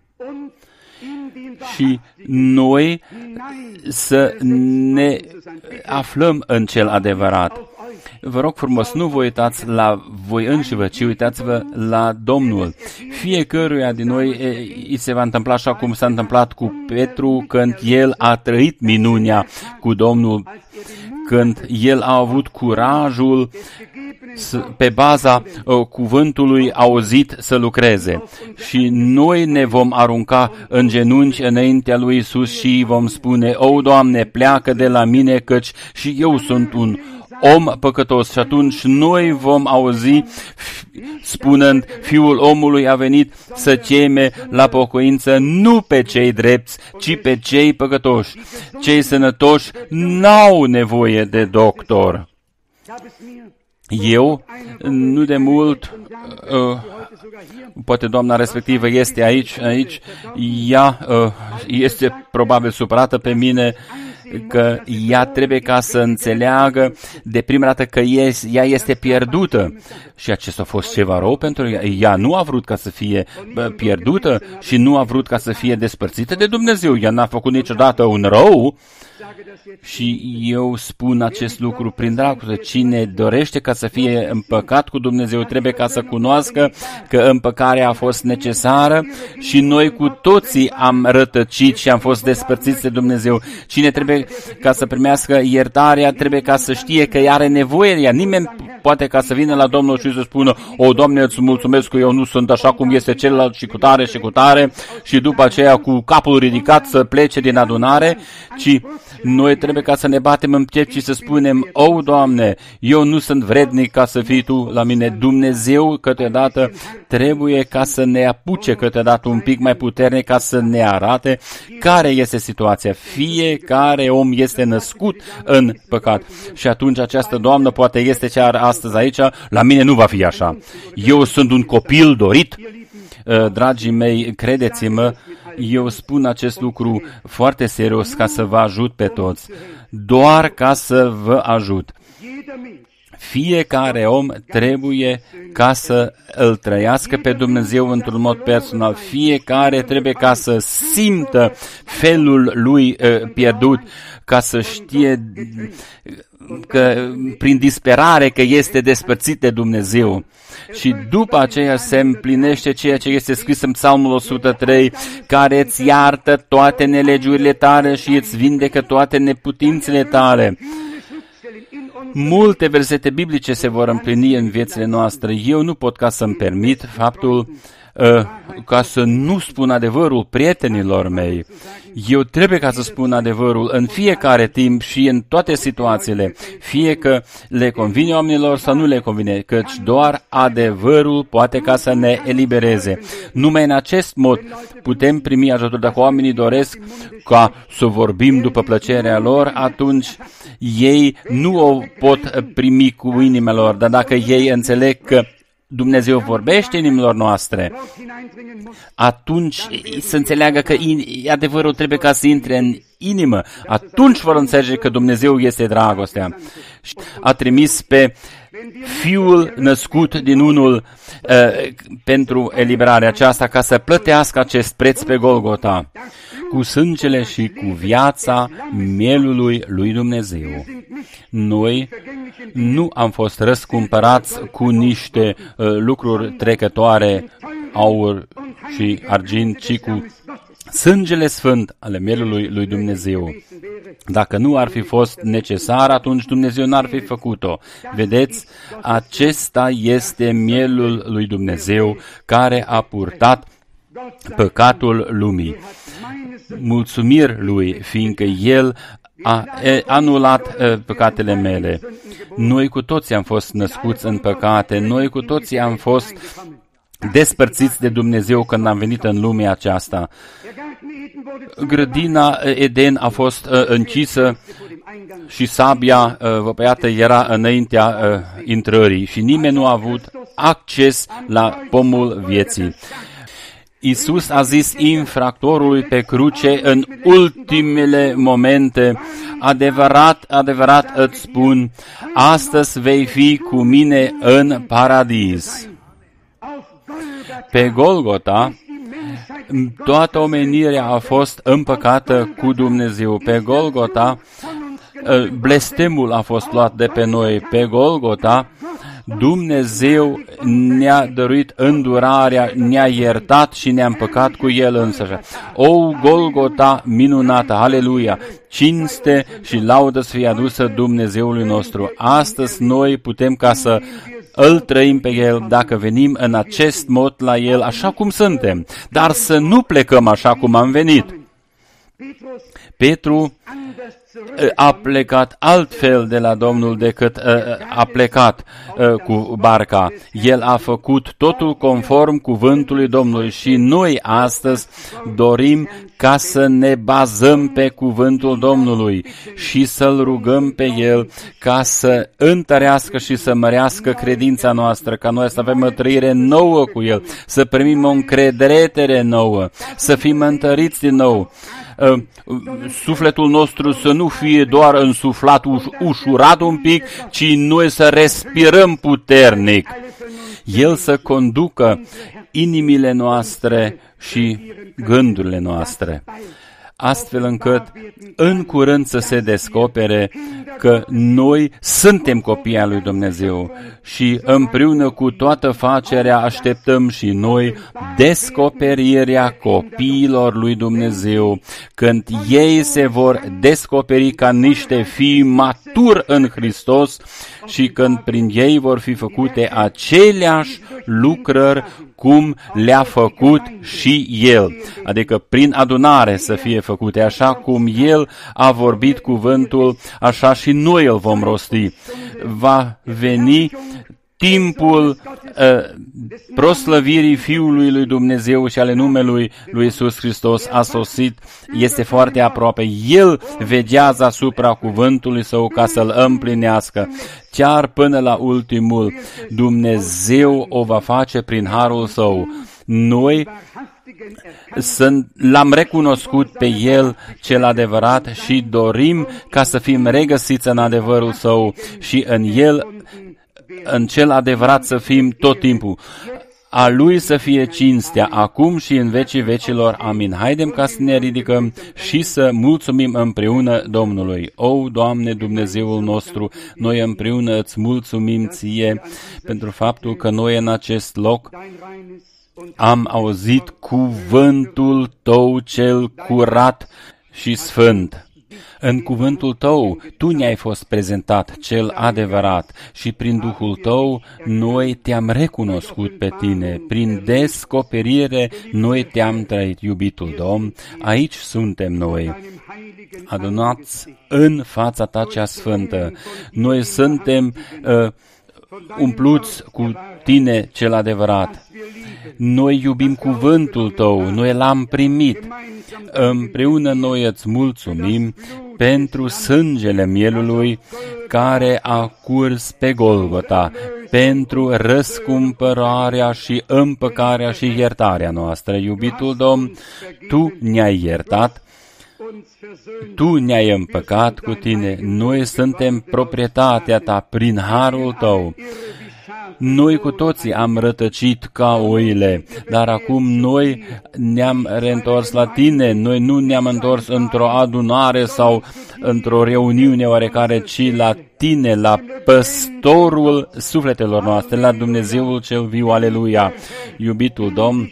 Și noi să ne aflăm în cel adevărat. Vă rog frumos, nu vă uitați la voi înșivă, ci uitați-vă la Domnul. Fiecăruia din noi îi se va întâmpla așa cum s-a întâmplat cu Petru când el a trăit minunea cu Domnul, când el a avut curajul pe baza uh, cuvântului auzit să lucreze. Și noi ne vom arunca în genunchi înaintea lui Iisus și vom spune: O, Doamne, pleacă de la mine, căci și eu sunt un om păcătos. Și atunci noi vom auzi spunând: Fiul omului a venit să cheme la pocăință nu pe cei drepți, ci pe cei păcătoși. Cei sănătoși n-au nevoie de doctor. Eu, nu de mult, uh, poate doamna respectivă este aici, aici, ea uh, este probabil supărată pe mine, că ea trebuie ca să înțeleagă de prima dată că ea este pierdută. Și acesta a fost ceva rău pentru ea. Ea nu a vrut ca să fie pierdută și nu a vrut ca să fie despărțită de Dumnezeu. Ea n-a făcut niciodată un rău. Și eu spun acest lucru prin dragoste. Cine dorește ca să fie împăcat cu Dumnezeu, trebuie ca să cunoască că împăcarea a fost necesară și noi cu toții am rătăcit și am fost despărțiți de Dumnezeu. Cine trebuie trebuie ca să primească iertarea, trebuie ca să știe că are nevoie de ea. Nimeni poate ca să vină la Domnul și să spună: o, Doamne, îți mulțumesc că eu nu sunt așa cum este celălalt și cu tare și cu tare, și după aceea cu capul ridicat să plece din adunare, ci noi trebuie ca să ne batem în piept și să spunem: o, Doamne, eu nu sunt vrednic ca să fii Tu la mine. Dumnezeu câteodată trebuie ca să ne apuce câteodată un pic mai puternic, ca să ne arate care este situația. Fiecare om este născut în păcat. Și atunci această doamnă poate este cea astăzi aici: la mine nu va fi așa. Eu sunt un copil dorit. Dragii mei, credeți-mă, eu spun acest lucru foarte serios ca să vă ajut pe toți. Doar ca să vă ajut. Fiecare om trebuie ca să îl trăiască pe Dumnezeu într-un mod personal. Fiecare trebuie ca să simtă felul lui uh, pierdut, ca să știe că prin disperare că este despărțit de Dumnezeu. Și după aceea se împlinește ceea ce este scris în Psalmul o sută trei, care îți iartă toate nelegiurile tale și îți vindecă toate neputințele tale. Multe versete biblice se vor împlini în viețile noastre. Eu nu pot ca să-mi permit faptul uh, ca să nu spun adevărul prietenilor mei. Eu trebuie ca să spun adevărul în fiecare timp și în toate situațiile, fie că le convine oamenilor sau nu le convine, căci doar adevărul poate ca să ne elibereze. Numai în acest mod putem primi ajutor. Dacă oamenii doresc ca să vorbim după plăcerea lor, atunci ei nu o pot primi cu inimile lor, dar dacă ei înțeleg că Dumnezeu vorbește inimilor noastre, atunci să înțeleagă că adevărul trebuie ca să intre în inimă. Atunci vor înțelege că Dumnezeu este dragostea. A trimis pe Fiul născut din unul uh, pentru eliberarea aceasta, ca să plătească acest preț pe Golgota, cu sângele și cu viața mielului lui Dumnezeu. Noi nu am fost răscumpărați cu niște uh, lucruri trecătoare, aur și argint, ci cu sângele sfânt ale mielului lui Dumnezeu. Dacă nu ar fi fost necesar, atunci Dumnezeu n-ar fi făcut-o. Vedeți, acesta este mielul lui Dumnezeu care a purtat păcatul lumii. Mulțumiri lui, fiindcă El a anulat uh, păcatele mele. Noi cu toții am fost născuți în păcate, noi cu toții am fost despărțiți de Dumnezeu când am venit în lumea aceasta. Grădina Eden a fost uh, închisă și sabia uh, văpăiată era înaintea uh, intrării și nimeni nu a avut acces la pomul vieții. Iisus a zis infractorului pe cruce în ultimele momente: adevărat, adevărat îți spun, astăzi vei fi cu mine în paradis. Pe Golgota, toată omenirea a fost împăcată cu Dumnezeu. Pe Golgota, blestemul a fost luat de pe noi. Pe Golgota, Dumnezeu ne-a dăruit îndurarea, ne-a iertat și ne-a împăcat cu El însăși. O, Golgota minunată, aleluia! Cinste și laudă să fie adusă Dumnezeului nostru. Astăzi noi putem ca să îl trăim pe El dacă venim în acest mod la El așa cum suntem, dar să nu plecăm așa cum am venit. Petru a plecat altfel de la Domnul decât a plecat cu barca. El a făcut totul conform cuvântului Domnului și noi astăzi dorim ca să ne bazăm pe cuvântul Domnului și să-L rugăm pe El ca să întărească și să mărească credința noastră, ca noi să avem o trăire nouă cu El, să primim o încredere nouă, să fim întăriți din nou. Uh, sufletul nostru să nu fie doar însuflat, uș- ușurat un pic, ci noi să respirăm puternic. El să conducă inimile noastre și gândurile noastre. astfel încât în curând să se descopere că noi suntem copii ai lui Dumnezeu și împreună cu toată facerea așteptăm și noi descoperirea copiilor lui Dumnezeu, când ei se vor descoperi ca niște fii maturi în Hristos și când prin ei vor fi făcute aceleași lucrări cum le-a făcut și El, adică prin adunare să fie făcute, așa cum El a vorbit cuvântul, așa și noi îl vom rosti. Va veni timpul uh, proslăvirii Fiului lui Dumnezeu și ale numelui lui Iisus Hristos a sosit, este foarte aproape. El veghează asupra cuvântului Său ca să-l împlinească. Chiar până la ultimul, Dumnezeu o va face prin harul Său. Noi l-am recunoscut pe El cel adevărat și dorim ca să fim regăsiți în adevărul Său și în El, în cel adevărat să fim tot timpul. A Lui să fie cinstea, acum și în vecii vecilor. Amin. Haidem ca să ne ridicăm și să mulțumim împreună Domnului. O, Doamne, Dumnezeul nostru, noi împreună îți mulțumim Ție pentru faptul că noi în acest loc am auzit cuvântul Tău cel curat și sfânt. În cuvântul Tău, Tu ne-ai fost prezentat cel adevărat și prin Duhul Tău noi Te-am recunoscut pe Tine. Prin descoperire noi Te-am trăit, iubitul Domn. Aici suntem noi, adunați în fața Ta cea sfântă. Noi suntem uh, umpluți cu Tine cel adevărat. Noi iubim cuvântul Tău, noi l-am primit. Împreună noi îți mulțumim pentru sângele mielului care a curs pe Golgota, pentru răscumpărarea și împăcarea și iertarea noastră. Iubitul Domn, Tu ne-ai iertat, Tu ne-ai împăcat cu Tine, noi suntem proprietatea Ta prin harul Tău. Noi cu toții am rătăcit ca oile, dar acum noi ne-am reîntors la Tine, noi nu ne-am întors într-o adunare sau într-o reuniune oarecare, ci la Tine, la păstorul sufletelor noastre, la Dumnezeul cel viu, aleluia. Iubitul Domn,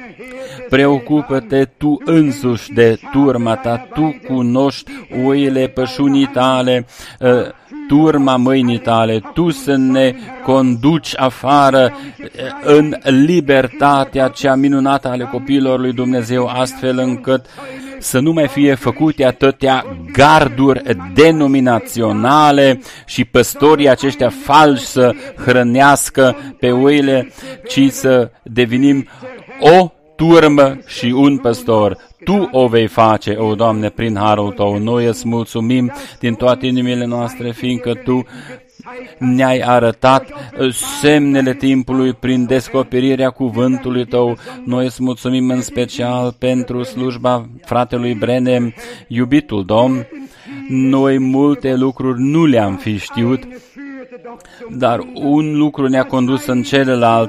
preocupă-te Tu însuși de turma Ta, Tu cunoști oile pășunii Tale, turma mâinii Tale, Tu să ne conduci afară în libertatea cea minunată ale copiilor lui Dumnezeu, astfel încât să nu mai fie făcute atâtea garduri denominaționale și păstorii aceștia falși să hrănească pe oile, ci să devenim o turmă și un păstor. Tu o vei face, o Doamne, prin harul Tău. Noi îți mulțumim din toate inimile noastre, fiindcă Tu ne-ai arătat semnele timpului prin descoperirea cuvântului Tău. Noi îți mulțumim în special pentru slujba fratelui Brenem, iubitul Domn. Noi multe lucruri nu le-am fi știut, dar un lucru ne-a condus în celălalt.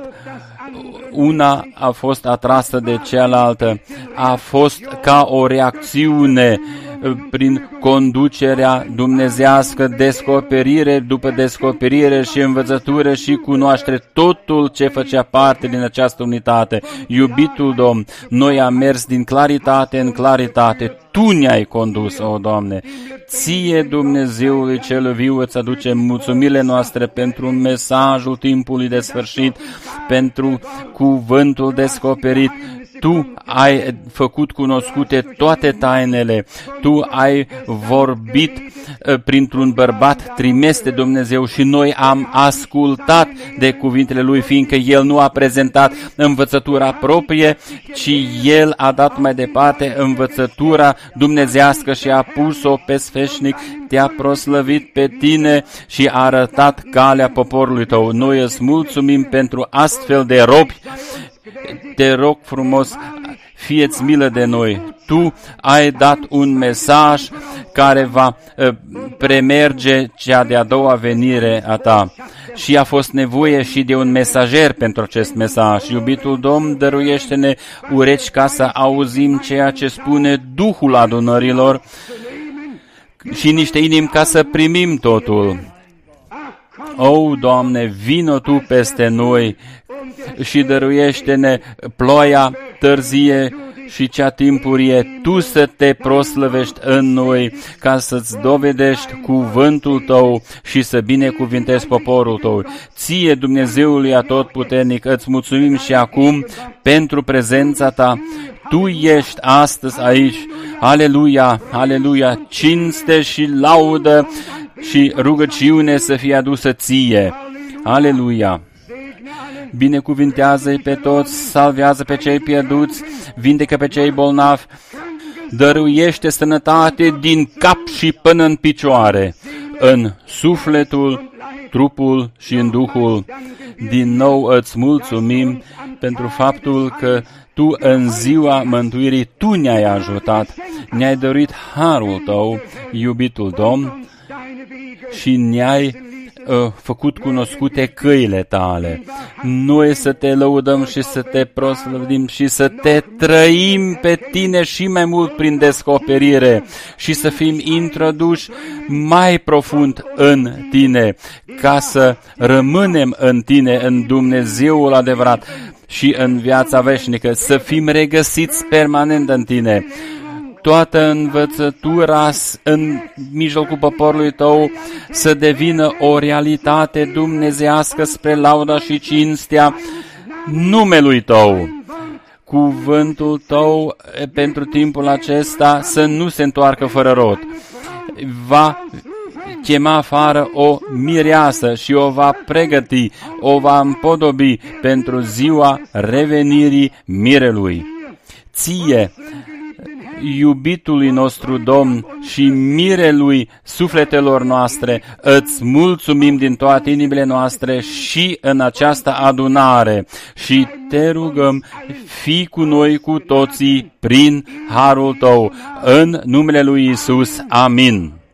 Una a fost atrasă de cealaltă, a fost ca o reacțiune prin conducerea dumnezească, descoperire după descoperire și învățătură și cunoaștere, totul ce făcea parte din această unitate. Iubitul Domn, noi am mers din claritate în claritate, Tu ne-ai condus, o Doamne. Ție, Dumnezeului cel viu, îți aducem mulțumirile noastre pentru mesajul timpului de sfârșit, pentru cuvântul descoperit. Tu ai făcut cunoscute toate tainele, Tu ai vorbit uh, printr-un bărbat trimis de Dumnezeu și noi am ascultat de cuvintele Lui, fiindcă El nu a prezentat învățătura proprie, ci El a dat mai departe învățătura dumnezească și a pus-o pe sfeșnic, Te-a proslăvit pe Tine și a arătat calea poporului Tău. Noi îți mulțumim pentru astfel de robi. Te rog frumos, fie-ți milă de noi. Tu ai dat un mesaj care va uh, premerge cea de-a doua venire a Ta. Și a fost nevoie și de un mesager pentru acest mesaj. Iubitul Domn, dăruiește-ne urechi ca să auzim ceea ce spune Duhul adunărilor și niște inimi ca să primim totul. O, Doamne, vino Tu peste noi și dăruiește-ne ploaia târzie și cea timpurie, Tu să Te proslăvești în noi, ca să-ți dovedești cuvântul Tău și să binecuvintezi poporul Tău. Ție, Dumnezeului Atotputernic, îți mulțumim și acum pentru prezența Ta. Tu ești astăzi aici. Aleluia, aleluia, cinste și laudă și rugăciune să fie adusă Ție. Aleluia. Binecuvintează-i pe toți, salvează pe cei pierduți, vindecă pe cei bolnavi, dăruiește sănătate din cap și până în picioare, în sufletul, trupul și în Duhul. Din nou îți mulțumim pentru faptul că Tu în ziua mântuirii Tu ne-ai ajutat, ne-ai dăruit harul Tău, iubitul Domn, și ne-ai uh, făcut cunoscute căile Tale. Noi să Te lăudăm și să Te proslăvim și să Te trăim pe Tine și mai mult prin descoperire și să fim introduși mai profund în Tine, ca să rămânem în Tine, în Dumnezeul adevărat și în viața veșnică, să fim regăsiți permanent în Tine. Toată învățătura în mijlocul poporului Tău să devină o realitate dumnezeiască spre lauda și cinstea numelui Tău. Cuvântul Tău pentru timpul acesta să nu se întoarcă fără rod. Va chema afară o mireasă și o va pregăti, o va împodobi pentru ziua revenirii mirelui. Ție, iubitului nostru Domn și mirelui sufletelor noastre, îți mulțumim din toate inimile noastre și în această adunare și Te rugăm, fii cu noi cu toții prin harul Tău, în numele lui Iisus. Amin.